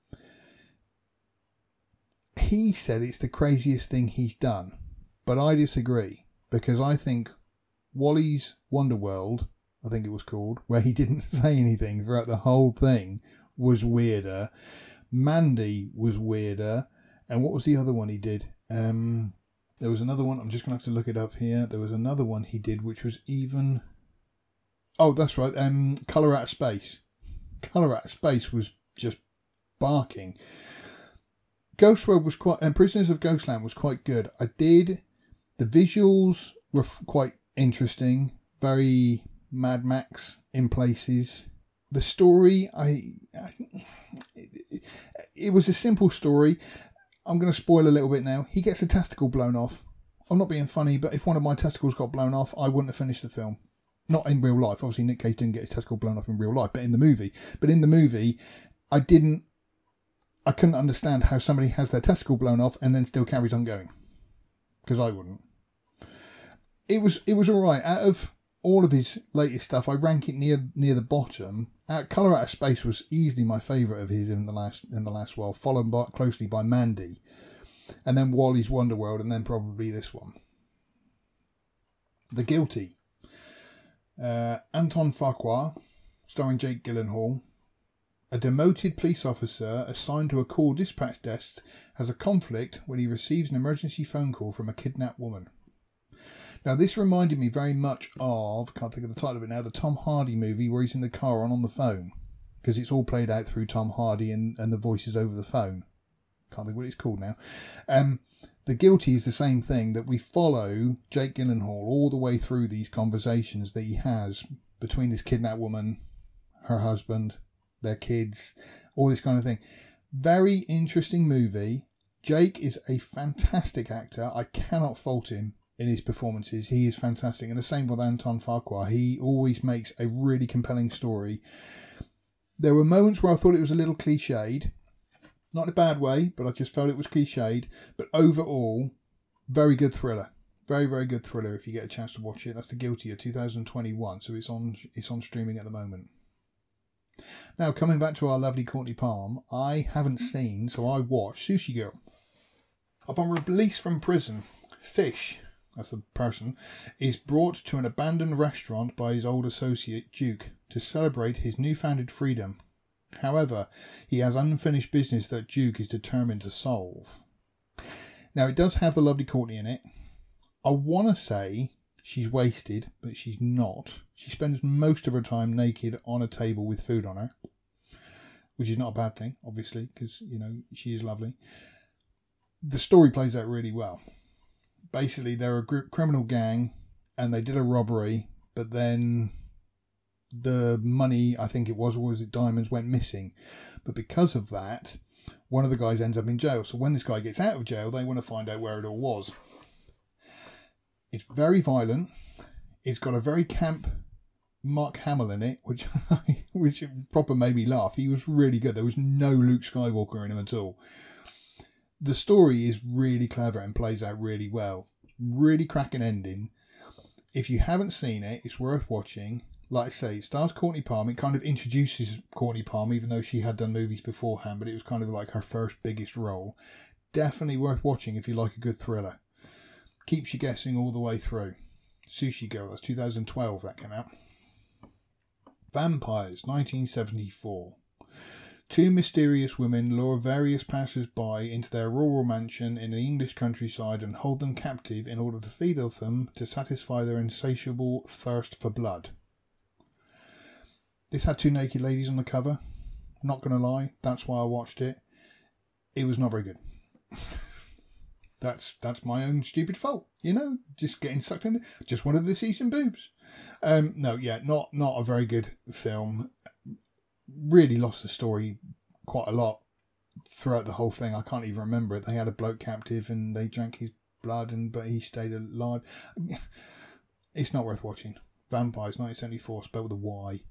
[SPEAKER 1] He said it's the craziest thing he's done, but I disagree, because I think Wally's Wonderworld, I think it was called, where he didn't say anything throughout the whole thing, was weirder. Mandy was weirder. And what was the other one he did? Um... There was another one, I'm just going to have to look it up here. There was another one he did which was even... Oh, that's right, um, Colour Out of Space. Colour Out of Space was just barking. Ghost World was quite... And Prisoners of Ghostland was quite good. I did... The visuals were f- quite interesting. Very Mad Max in places. The story, I... I it, it was a simple story. I'm going to spoil a little bit now. He gets a testicle blown off. I'm not being funny, but if one of my testicles got blown off, I wouldn't have finished the film. Not in real life. Obviously, Nick Cage didn't get his testicle blown off in real life, but in the movie. But in the movie, I didn't... I couldn't understand how somebody has their testicle blown off and then still carries on going. Because I wouldn't. It was it was alright. Out of all of his latest stuff, I rank it near near the bottom. Out, Colour Out of Space was easily my favourite of his in the last in the last while, followed by, closely by Mandy, and then Wally's Wonderworld, and then probably this one. The Guilty. Uh, Anton Fuqua, starring Jake Gyllenhaal. A demoted police officer assigned to a call dispatch desk has a conflict when he receives an emergency phone call from a kidnapped woman. Now, this reminded me very much of, I can't think of the title of it now, the Tom Hardy movie where he's in the car and on the phone. Because it's all played out through Tom Hardy and, and the voices over the phone. Can't think what it's called now. Um, the Guilty is the same thing, that we follow Jake Gyllenhaal all the way through these conversations that he has between this kidnapped woman, her husband, their kids, all this kind of thing. Very interesting movie. Jake is a fantastic actor. I cannot fault him in his performances. He is fantastic. And the same with Anton Farquhar. He always makes a really compelling story. There were moments where I thought it was a little cliched. Not in a bad way, but I just felt it was cliched. But overall, very good thriller. Very, very good thriller if you get a chance to watch it. That's The Guilty of two thousand twenty-one. So it's on it's on streaming at the moment. Now, coming back to our lovely Courtney Palm, I haven't seen, so I watched Sushi Girl. Upon release from prison, Fish, that's the person, is brought to an abandoned restaurant by his old associate, Duke, to celebrate his newfound freedom. However, he has unfinished business that Duke is determined to solve. Now, it does have the lovely Courtney in it. I want to say she's wasted, but she's not. She spends most of her time naked on a table with food on her, which is not a bad thing, obviously, because, you know, she is lovely. The story plays out really well. Basically, they're a group criminal gang, and they did a robbery, but then the money, I think it was, or was it diamonds, went missing. But because of that, one of the guys ends up in jail. So when this guy gets out of jail, they want to find out where it all was. It's very violent. It's got a very camp Mark Hamill in it, which which proper made me laugh. He was really good. There was no Luke Skywalker in him at all. The story is really clever and plays out really well. Really cracking ending. If you haven't seen it, it's worth watching. Like I say, it stars Courtney Palm. It kind of introduces Courtney Palm, even though she had done movies beforehand, but it was kind of like her first biggest role. Definitely worth watching if you like a good thriller. Keeps you guessing all the way through. Sushi Girl, that's two thousand twelve that came out. Vampires, nineteen seventy-four. Two mysterious women lure various passers-by into their rural mansion in the English countryside and hold them captive in order to feed off them to satisfy their insatiable thirst for blood. This had two naked ladies on the cover. Not going to lie, that's why I watched it. It was not very good. That's that's my own stupid fault, you know, just getting sucked in. Just wanted to see some boobs. Um, no, yeah, not not a very good film. Really lost the story quite a lot throughout the whole thing. I can't even remember it. They had a bloke captive and they drank his blood, and but he stayed alive. It's not worth watching. Vampires, nineteen seventy-four, spelled with a Y.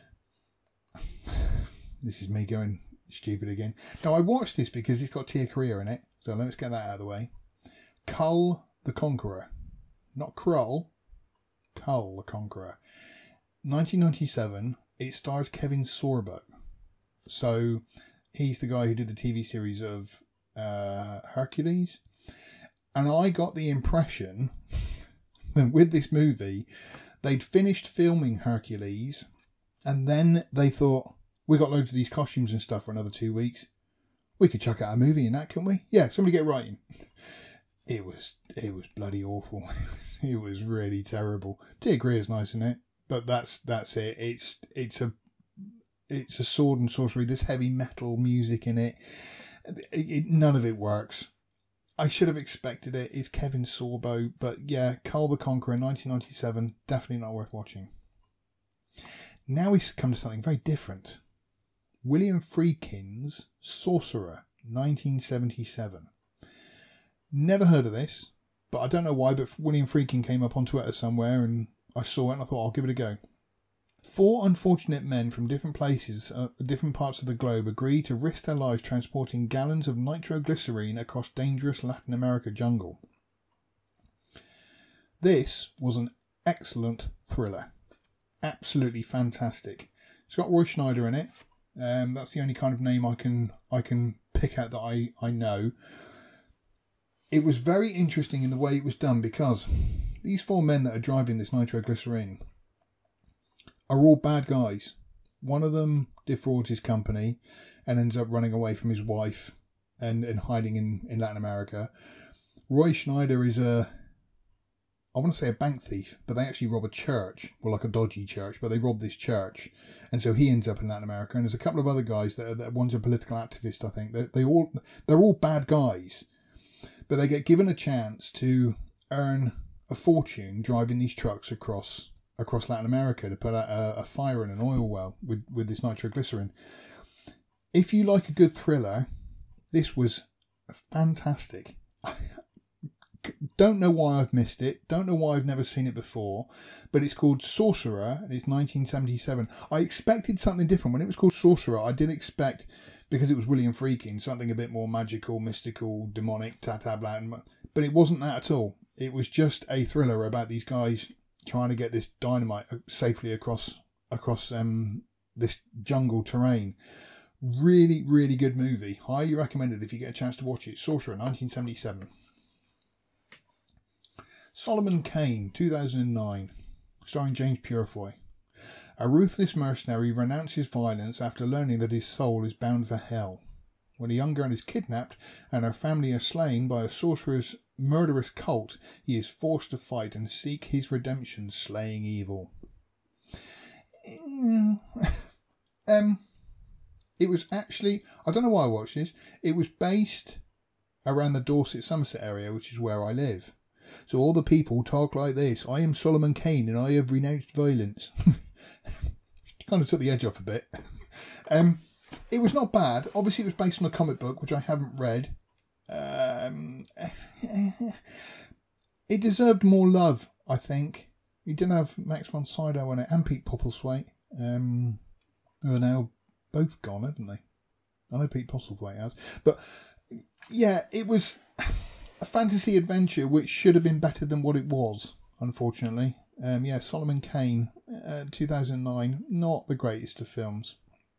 [SPEAKER 1] This is me going stupid again. Now, I watched this because it's got Tia Korea in it, so let's get that out of the way. Kull the Conqueror. Not Krull. Kull the Conqueror. nineteen ninety-seven. It stars Kevin Sorbo. So, he's the guy who did the T V series of uh, Hercules. And I got the impression that with this movie, they'd finished filming Hercules, and then they thought, we got loads of these costumes and stuff for another two weeks. We could chuck out a movie in that, couldn't we? Yeah, somebody get writing. It was it was bloody awful. It was really terrible. Tia Korea's nice in it, but that's that's it. It's it's a it's a sword and sorcery. There's heavy metal music in it. It, it. None of it works. I should have expected it. It's Kevin Sorbo, but yeah, Kull the Conqueror, nineteen ninety-seven, definitely not worth watching. Now we come to something very different. William Friedkin's Sorcerer, nineteen seventy-seven. Never heard of this, but I don't know why, but William Friedkin came up on Twitter somewhere and I saw it and I thought, I'll give it a go. Four unfortunate men from different places, uh, different parts of the globe, agree to risk their lives transporting gallons of nitroglycerine across dangerous Latin America jungle. This was an excellent thriller. Absolutely fantastic. It's got Roy Schneider in it. Um, that's the only kind of name I can I can pick out that I, I know. It was very interesting in the way it was done because these four men that are driving this nitroglycerine are all bad guys. One of them defrauds his company and ends up running away from his wife and, and hiding in, in Latin America. Roy Schneider is a, I want to say a bank thief, but they actually rob a church, well, like a dodgy church, but they rob this church. And so he ends up in Latin America. And there's a couple of other guys that, are, that one's a political activist, I think. They, they all, they're all bad guys, but they get given a chance to earn a fortune driving these trucks across across Latin America to put out a, a fire in an oil well with, with this nitroglycerin. If you like a good thriller, this was fantastic. Don't know why I've missed it. Don't know why I've never seen it before. But it's called Sorcerer, and it's nineteen seventy-seven. I expected something different. When it was called Sorcerer, I did expect, because it was William Friedkin, something a bit more magical, mystical, demonic, ta-ta, blah. But it wasn't that at all. It was just a thriller about these guys trying to get this dynamite safely across across um, this jungle terrain. Really, really good movie. Highly recommended if you get a chance to watch it. Sorcerer, nineteen seventy-seven. Solomon Kane, two thousand nine, starring James Purefoy. A ruthless mercenary renounces violence after learning that his soul is bound for hell. When a young girl is kidnapped and her family are slain by a sorcerer's murderous cult, he is forced to fight and seek his redemption, slaying evil. um, it was actually, I don't know why I watched this, it was based around the Dorset, Somerset area, which is where I live. So all the people talk like this: I am Solomon Kane and I have renounced violence. Kind of took the edge off a bit. Um, it was not bad. Obviously it was based on a comic book, which I haven't read. Um, it deserved more love, I think. It did have Max von Sydow in it and Pete Postlethwaite, um, who are now both gone, haven't they? I know Pete Postlethwaite has. But yeah, it was a fantasy adventure which should have been better than what it was, unfortunately. Um, yeah, Solomon Kane, uh, two thousand nine, not the greatest of films.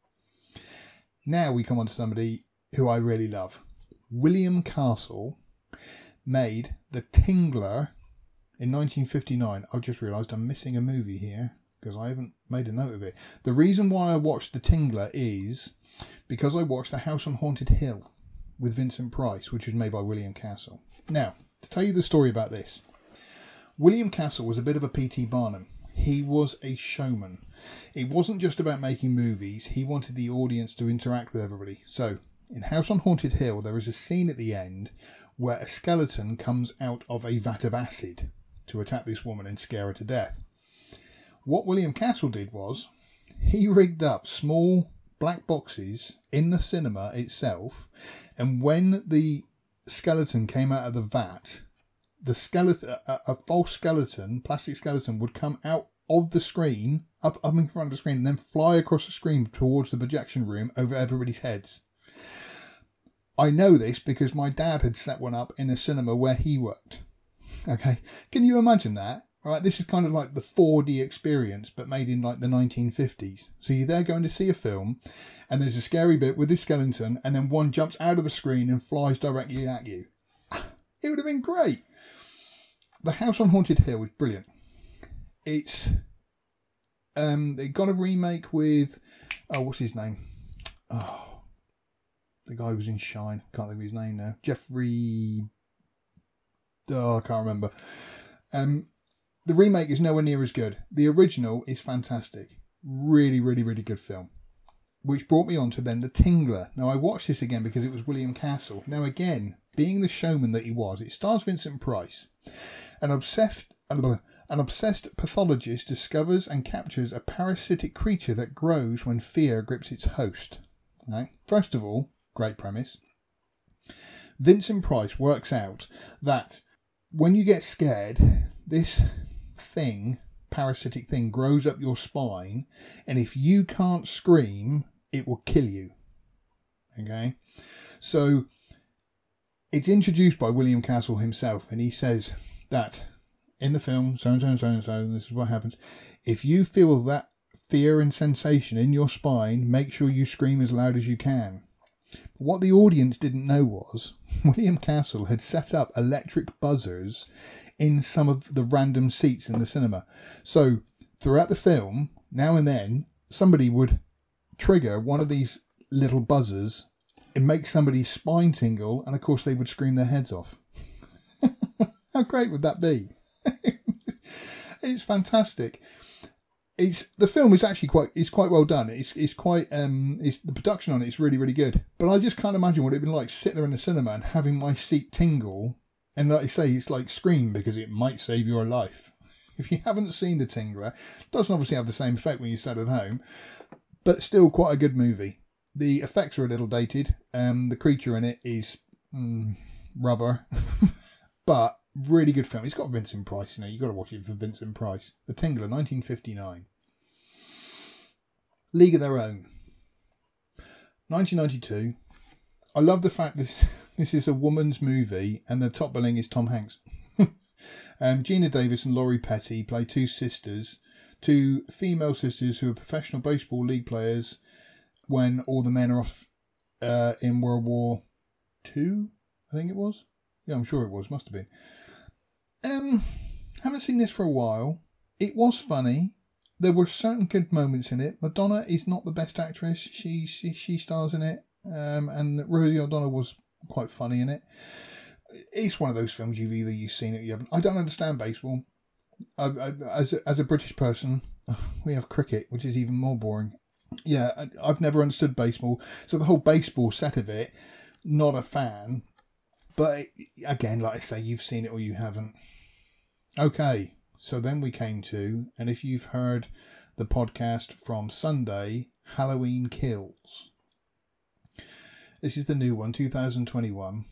[SPEAKER 1] Now we come on to somebody who I really love. William Castle made The Tingler in nineteen fifty-nine. I've just realised I'm missing a movie here because I haven't made a note of it. The reason why I watched The Tingler is because I watched The House on Haunted Hill with Vincent Price, which was made by William Castle. Now, to tell you the story about this, William Castle was a bit of a P T Barnum. He was a showman. It wasn't just about making movies. He wanted the audience to interact with everybody. So, in House on Haunted Hill, there is a scene at the end where a skeleton comes out of a vat of acid to attack this woman and scare her to death. What William Castle did was, he rigged up small black boxes in the cinema itself, and when the skeleton came out of the vat, the skeleton, a, a false skeleton, plastic skeleton, would come out of the screen, up, up in front of the screen, and then fly across the screen towards the projection room over everybody's heads. I know this because my dad had set one up in a cinema where he worked. Okay, can you imagine that? All right, this is kind of like the four D experience, but made in like the nineteen fifties. So you're there going to see a film, and there's a scary bit with this skeleton, and then one jumps out of the screen and flies directly at you. It would have been great. The House on Haunted Hill is brilliant. It's um they got a remake with oh what's his name? Oh, the guy who was in Shine. Can't think of his name now. Jeffrey. Oh, I can't remember. Um. The remake is nowhere near as good. The original is fantastic. Really, really, really good film. Which brought me on to then The Tingler. Now, I watched this again because it was William Castle. Now, again, being the showman that he was, it stars Vincent Price. An obsessed, an obsessed pathologist discovers and captures a parasitic creature that grows when fear grips its host. Right? First of all, great premise. Vincent Price works out that when you get scared, this thing, parasitic thing, grows up your spine, and if you can't scream, it will kill you. Okay? So, it's introduced by William Castle himself, and he says that in the film, so and so and so and so, and this is what happens. If you feel that fear and sensation in your spine, make sure you scream as loud as you can. But what the audience didn't know was, William Castle had set up electric buzzers in some of the random seats in the cinema. So throughout the film, now and then, somebody would trigger one of these little buzzers and make somebody's spine tingle, and of course they would scream their heads off. How great would that be? It's fantastic. It's the film is actually quite it's quite well done. It's it's quite um it's the production on it is really really good. But I just can't imagine what it'd been like sitting there in the cinema and having my seat tingle, and like I say, it's like scream because it might save your life. If you haven't seen The Tingler, it doesn't obviously have the same effect when you sat at home, but still quite a good movie. The effects are a little dated. Um, the creature in it is mm, rubber, but really good film. It's got Vincent Price in it. You've got to watch it for Vincent Price. The Tingler, nineteen fifty-nine. League of Their Own, nineteen ninety-two. I love the fact this this is a woman's movie and the top billing is Tom Hanks. um, Gina Davis and Laurie Petty play two sisters, two female sisters who are professional baseball league players when all the men are off uh, in World War Two, I think it was. Yeah, I'm sure it was. Must have been. Um, haven't seen this for a while. It was funny. There were certain good moments in it. Madonna is not the best actress. She she, she stars in it. Um, and Rosie O'Donnell was quite funny in it. It's one of those films you've either you've seen it or you haven't. I don't understand baseball. I, I, as, a, as a British person, we have cricket, which is even more boring. Yeah, I, I've never understood baseball. So the whole baseball set of it, not a fan. But again, like I say, you've seen it or you haven't. Okay, so then we came to, and if you've heard the podcast from Sunday, Halloween Kills. This is the new one, two thousand twenty-one.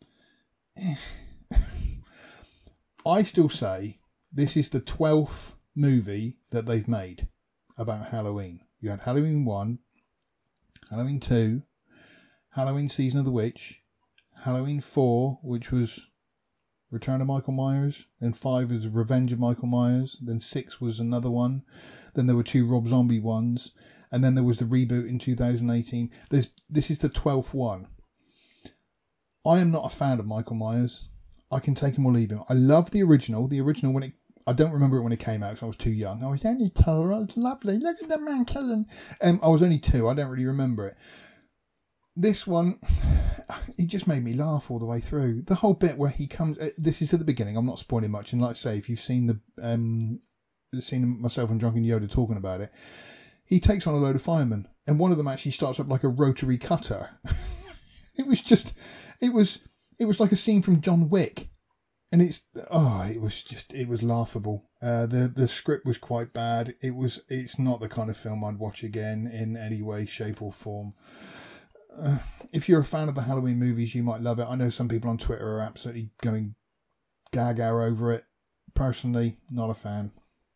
[SPEAKER 1] I still say this is the twelfth movie that they've made about Halloween. You had Halloween one, Halloween two, Halloween Season of the Witch, Halloween four, which was Return of Michael Myers, then five was Revenge of Michael Myers, then six was another one, then there were two Rob Zombie ones, and then there was the reboot in two thousand eighteen. There's This is the twelfth one. I am not a fan of Michael Myers. I can take him or leave him. I love the original. The original, when it, I don't remember it when it came out because I was too young. I was only two. It's lovely. Look at the man killing. Um, I was only two. I don't really remember it. This one, it just made me laugh all the way through. The whole bit where he comes, uh, this is at the beginning, I'm not spoiling much, and like I say, if you've seen the, um, seen myself and Drunken Yoda talking about it, he takes on a load of firemen, and one of them actually starts up like a rotary cutter. It was just, it was, it was like a scene from John Wick, and it's, oh, it was just, it was laughable. Uh, the the script was quite bad. It was, it's not the kind of film I'd watch again in any way, shape, or form. Uh, if you're a fan of the Halloween movies, you might love it. I know some people on Twitter are absolutely going gaga over it. Personally, not a fan.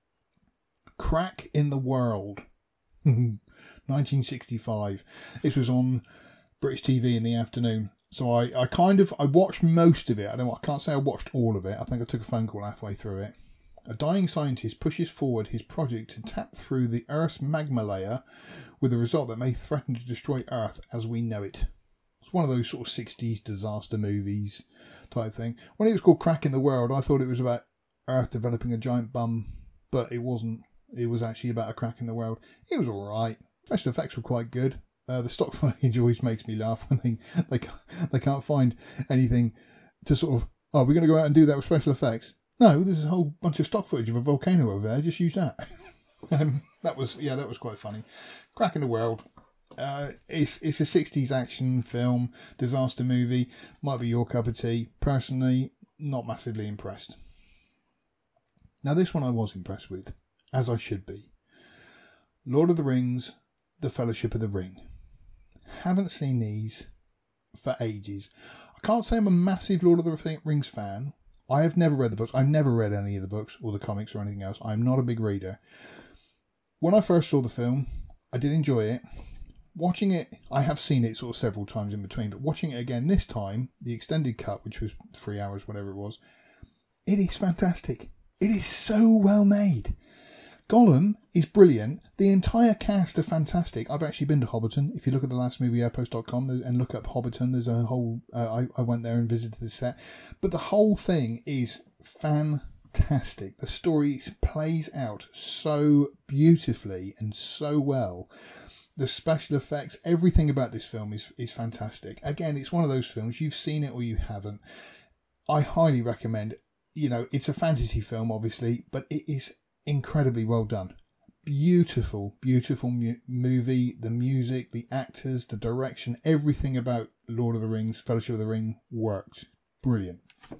[SPEAKER 1] Crack in the World, nineteen sixty-five. This was on British T V in the afternoon. So I, I kind of, I watched most of it. I don't, I can't say I watched all of it. I think I took a phone call halfway through it. A dying scientist pushes forward his project to tap through the Earth's magma layer with a result that may threaten to destroy Earth as we know it. It's one of those sort of sixties disaster movies type thing. When it was called Crack in the World, I thought it was about Earth developing a giant bum, but it wasn't. It was actually about a crack in the world. It was alright. Special effects were quite good. Uh, the stock footage always makes me laugh when they, they, they can't find anything to sort of, oh, we're going to go out and do that with special effects. No, there's a whole bunch of stock footage of a volcano over there. Just use that. um, that was, yeah, that was quite funny. Crack in the World. Uh, it's it's a sixties action film, disaster movie. Might be your cup of tea. Personally, not massively impressed. Now, this one I was impressed with, as I should be. Lord of the Rings, The Fellowship of the Ring. Haven't seen these for ages. I can't say I'm a massive Lord of the Rings fan. I have never read the books. I've never read any of the books or the comics or anything else. I'm not a big reader. When I first saw the film, I did enjoy it. Watching it, I have seen it sort of several times in between, but watching it again this time, the extended cut, which was three hours, whatever it was, it is fantastic. It is so well made. Gollum is brilliant. The entire cast are fantastic. I've actually been to Hobbiton. If you look at the last movie outpost dot com and look up Hobbiton, there's a whole... Uh, I, I went there and visited the set. But the whole thing is fantastic. The story plays out so beautifully and so well. the special effects, everything about this film is, is fantastic. Again, it's one of those films, you've seen it or you haven't. I highly recommend, you know, it's a fantasy film, obviously, but it is incredibly well done. Beautiful, beautiful mu- movie. The music, the actors, the direction, everything about Lord of the Rings, Fellowship of the Ring worked. Brilliant.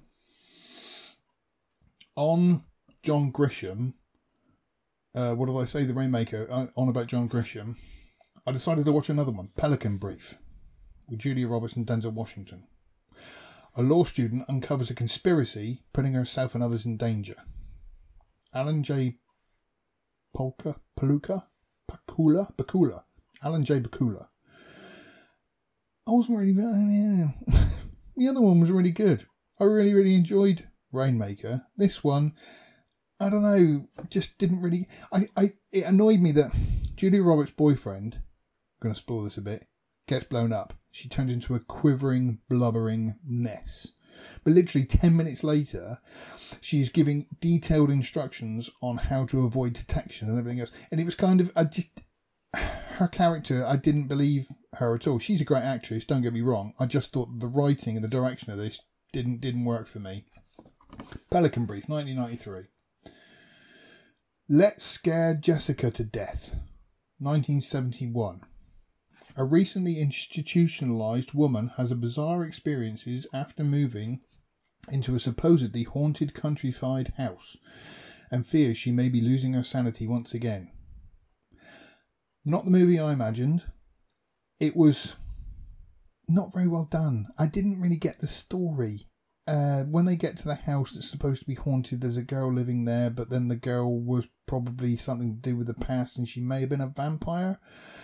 [SPEAKER 1] On John Grisham, uh, what did I say? The Rainmaker, uh, on about John Grisham, I decided to watch another one, Pelican Brief, with Julia Roberts and Denzel Washington. A law student uncovers a conspiracy, putting herself and others in danger. Alan J. Polka, Paluka, Pakula, Bakula, Alan J. Bakula. I wasn't really, yeah. The other one was really good. I really, really enjoyed Rainmaker. This one, I don't know, just didn't really. I, I, it annoyed me that Julia Roberts' boyfriend, I'm going to spoil this a bit, gets blown up. She turned into a quivering, blubbering mess. But literally ten minutes later, she's giving detailed instructions on how to avoid detection and everything else. And it was kind of, I just, her character, I didn't believe her at all. She's a great actress, don't get me wrong. I just thought the writing and the direction of this didn't didn't work for me. Pelican Brief, nineteen ninety-three. Let's Scare Jessica to Death, nineteen seventy-one. A recently institutionalized woman has a bizarre experiences after moving into a supposedly haunted countryside house and fears she may be losing her sanity once again. Not the movie I imagined. It was not very well done. I didn't really get the story. Uh, when they get to the house that's supposed to be haunted, there's a girl living there, but then the girl was probably something to do with the past and she may have been a vampire.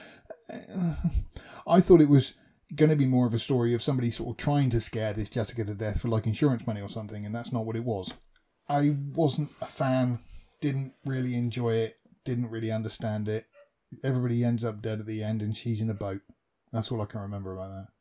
[SPEAKER 1] I thought it was going to be more of a story of somebody sort of trying to scare this Jessica to death for like insurance money or something, and that's not what it was. I wasn't a fan, didn't really enjoy it, didn't really understand it. Everybody ends up dead at the end and she's in a boat. That's all I can remember about that.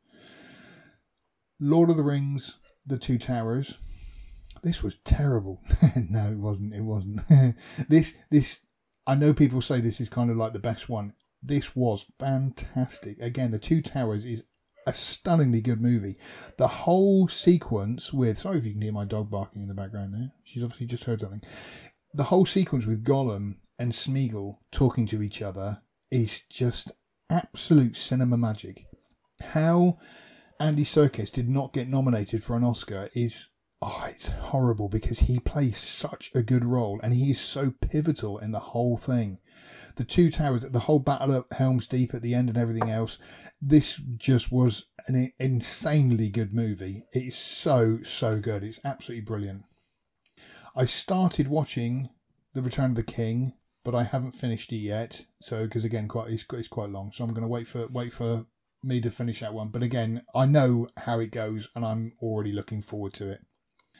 [SPEAKER 1] Lord of the Rings, The Two Towers. This was terrible. No, it wasn't. It wasn't. this, this, I know people say this is kind of like the best one. This was fantastic. Again, The Two Towers is a stunningly good movie. The whole sequence with... Sorry if you can hear my dog barking in the background there. She's obviously just heard something. The whole sequence with Gollum and Smeagol talking to each other is just absolute cinema magic. How Andy Serkis did not get nominated for an Oscar is... Oh, it's horrible because he plays such a good role and he is so pivotal in the whole thing. The Two Towers, the whole battle at Helm's Deep at the end and everything else, this just was an insanely good movie. It is so, so good. It's absolutely brilliant. I started watching The Return of the King, but I haven't finished it yet. So, because again, quite it's, it's quite long. So I'm going to wait for wait for me to finish that one. But again, I know how it goes and I'm already looking forward to it.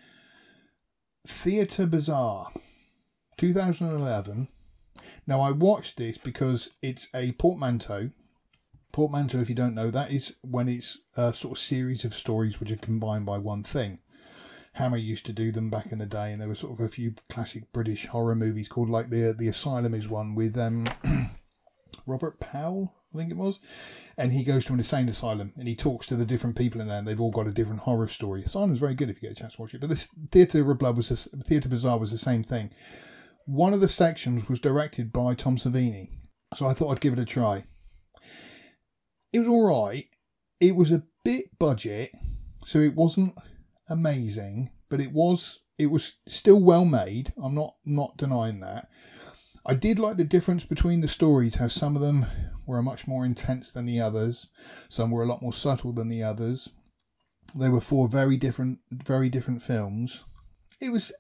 [SPEAKER 1] Theatre Bazaar, two thousand eleven. Now, I watched this because it's a portmanteau. Portmanteau, if you don't know, that is when it's a sort of series of stories which are combined by one thing. Hammer used to do them back in the day, and there were sort of a few classic British horror movies called, like, the the Asylum is one with um, Robert Powell, I think it was. And he goes to an insane asylum and he talks to the different people in there and they've all got a different horror story. Asylum's very good if you get a chance to watch it. But this Theatre of Blood was a, Theatre Bazaar was the same thing. One of the sections was directed by Tom Savini. So I thought I'd give it a try. It was alright. It was a bit budget, so it wasn't amazing, but it was it was still well made. I'm not not denying that. I did like the difference between the stories, how some of them were much more intense than the others. Some were a lot more subtle than the others. They were four very different, very different films. It was...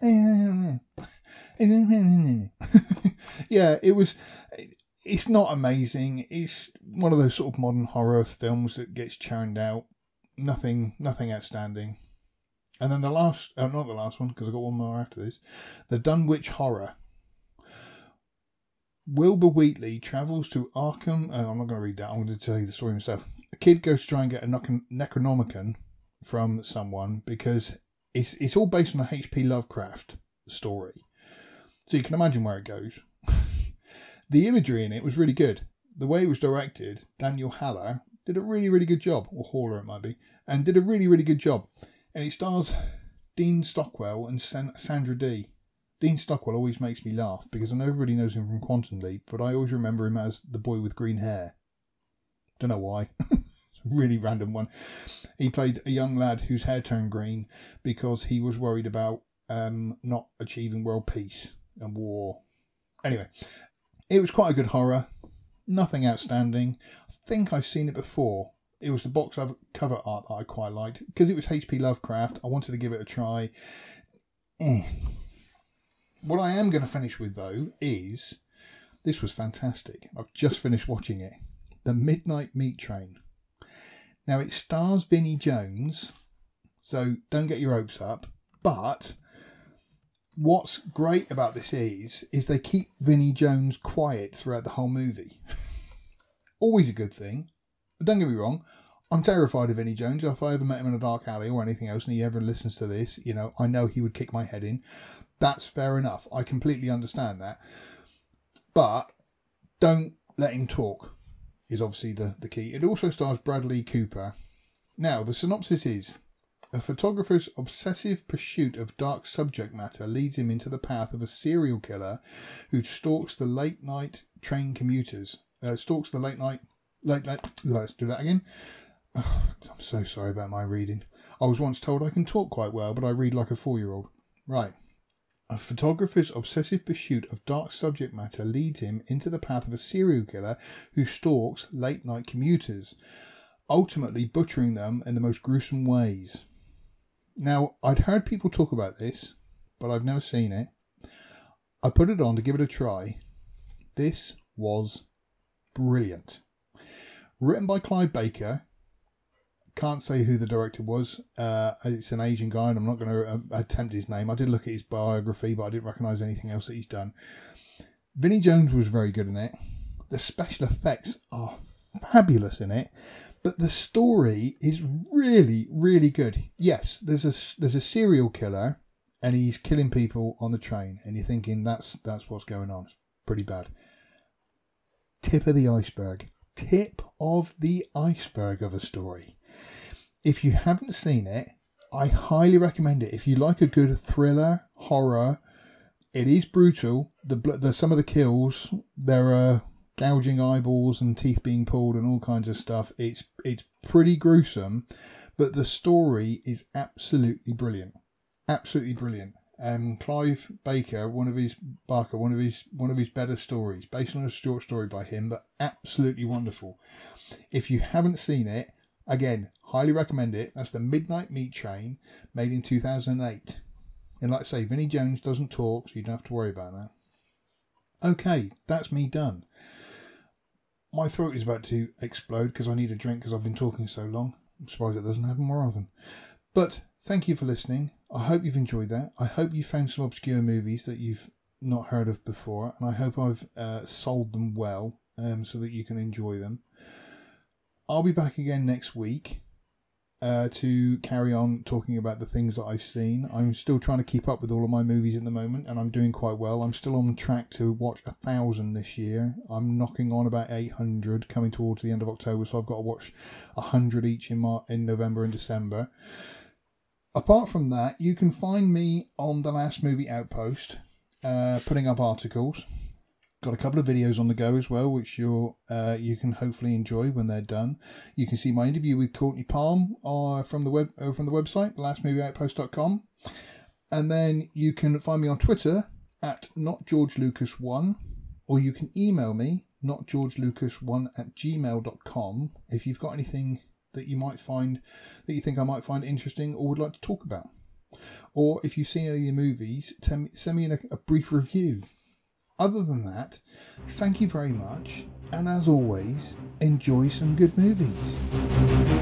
[SPEAKER 1] yeah, it was... It's not amazing. It's one of those sort of modern horror films that gets churned out. Nothing, nothing outstanding. And then the last... Oh, not the last one, because I've got one more after this. The Dunwich Horror. Wilbur Wheatley travels to Arkham... Oh, I'm not going to read that. I'm going to tell you the story myself. A kid goes to try and get a Necronomicon from someone because it's it's all based on a H P Lovecraft story. So you can imagine where it goes. The imagery in it was really good. the way it was directed, Daniel Haller did a really, really good job, or Haller it might be, and did a really, really good job. And it stars Dean Stockwell and San- Sandra Dee. Dean Stockwell always makes me laugh because I know everybody knows him from Quantum Leap, but I always remember him as the boy with green hair. Don't know why. It's a really random one. He played a young lad whose hair turned green because he was worried about um, not achieving world peace and war. Anyway, it was quite a good horror. Nothing outstanding. I think I've seen it before. It was the box cover art that I quite liked. Because it was H P Lovecraft, I wanted to give it a try. Eh. What I am going to finish with, though, is... This was fantastic. I've just finished watching it. The Midnight Meat Train. Now, it stars Vinnie Jones, so don't get your hopes up. But what's great about this is, is they keep Vinnie Jones quiet throughout the whole movie. Always a good thing. But don't get me wrong, I'm terrified of Vinnie Jones. If I ever met him in a dark alley or anything else and he ever listens to this, you know, I know he would kick my head in. That's fair enough. I completely understand that. But don't let him talk is obviously the, the key. It also stars Bradley Cooper. Now, the synopsis is, a photographer's obsessive pursuit of dark subject matter leads him into the path of a serial killer who stalks the late-night train commuters. Uh, stalks the late-night... Late, late, let's do that again. Oh, I'm so sorry about my reading. I was once told I can talk quite well, but I read like a four-year-old. Right. A photographer's obsessive pursuit of dark subject matter leads him into the path of a serial killer who stalks late-night commuters, ultimately butchering them in the most gruesome ways. Now, I'd heard people talk about this, but I've never seen it. I put it on to give it a try. This was brilliant. Written by Clive Baker. Can't say who the director was. Uh, it's an Asian guy, and I'm not going to uh, attempt his name. I did look at his biography, but I didn't recognise anything else that he's done. Vinnie Jones was very good in it. The special effects are fabulous in it, but the story is really, really good. Yes, there's a there's a serial killer, and he's killing people on the train, and you're thinking that's that's what's going on. It's pretty bad. Tip of the iceberg. Tip of the iceberg of a story. If you haven't seen it, I highly recommend it. If you like a good thriller, horror, it is brutal. The, the some of the kills, there are gouging eyeballs and teeth being pulled and all kinds of stuff. It's it's pretty gruesome, but the story is absolutely brilliant. Absolutely brilliant. Um, Clive Baker, one of his Barker, one of his one of his better stories, based on a short story by him, but absolutely wonderful. If you haven't seen it, again, highly recommend it. That's The Midnight Meat Train, made in two thousand eight. And like I say, Vinnie Jones doesn't talk, so you don't have to worry about that. Okay, that's me done. My throat is about to explode because I need a drink because I've been talking so long. I'm surprised it doesn't happen more often. But thank you for listening. I hope you've enjoyed that. I hope you found some obscure movies that you've not heard of before, and I hope I've uh, sold them well um, so that you can enjoy them. I'll be back again next week uh, to carry on talking about the things that I've seen. I'm still trying to keep up with all of my movies at the moment, and I'm doing quite well. I'm still on track to watch a thousand this year. I'm knocking on about eight hundred, coming towards the end of October, so I've got to watch a hundred each in, Mar- in November and December. Apart from that, you can find me on The Last Movie Outpost, uh, putting up articles. Got a couple of videos on the go as well, which you're, uh, you can hopefully enjoy when they're done. You can see my interview with Courtney Palm uh, from the web uh, from the website, the last movie outpost dot com. And then you can find me on Twitter at not george lucas one, or you can email me, not george lucas one at gmail dot com, if you've got anything that you might find, that you think I might find interesting or would like to talk about. Or if you've seen any of the movies, send me a, a brief review. Other than that, thank you very much, and as always, enjoy some good movies.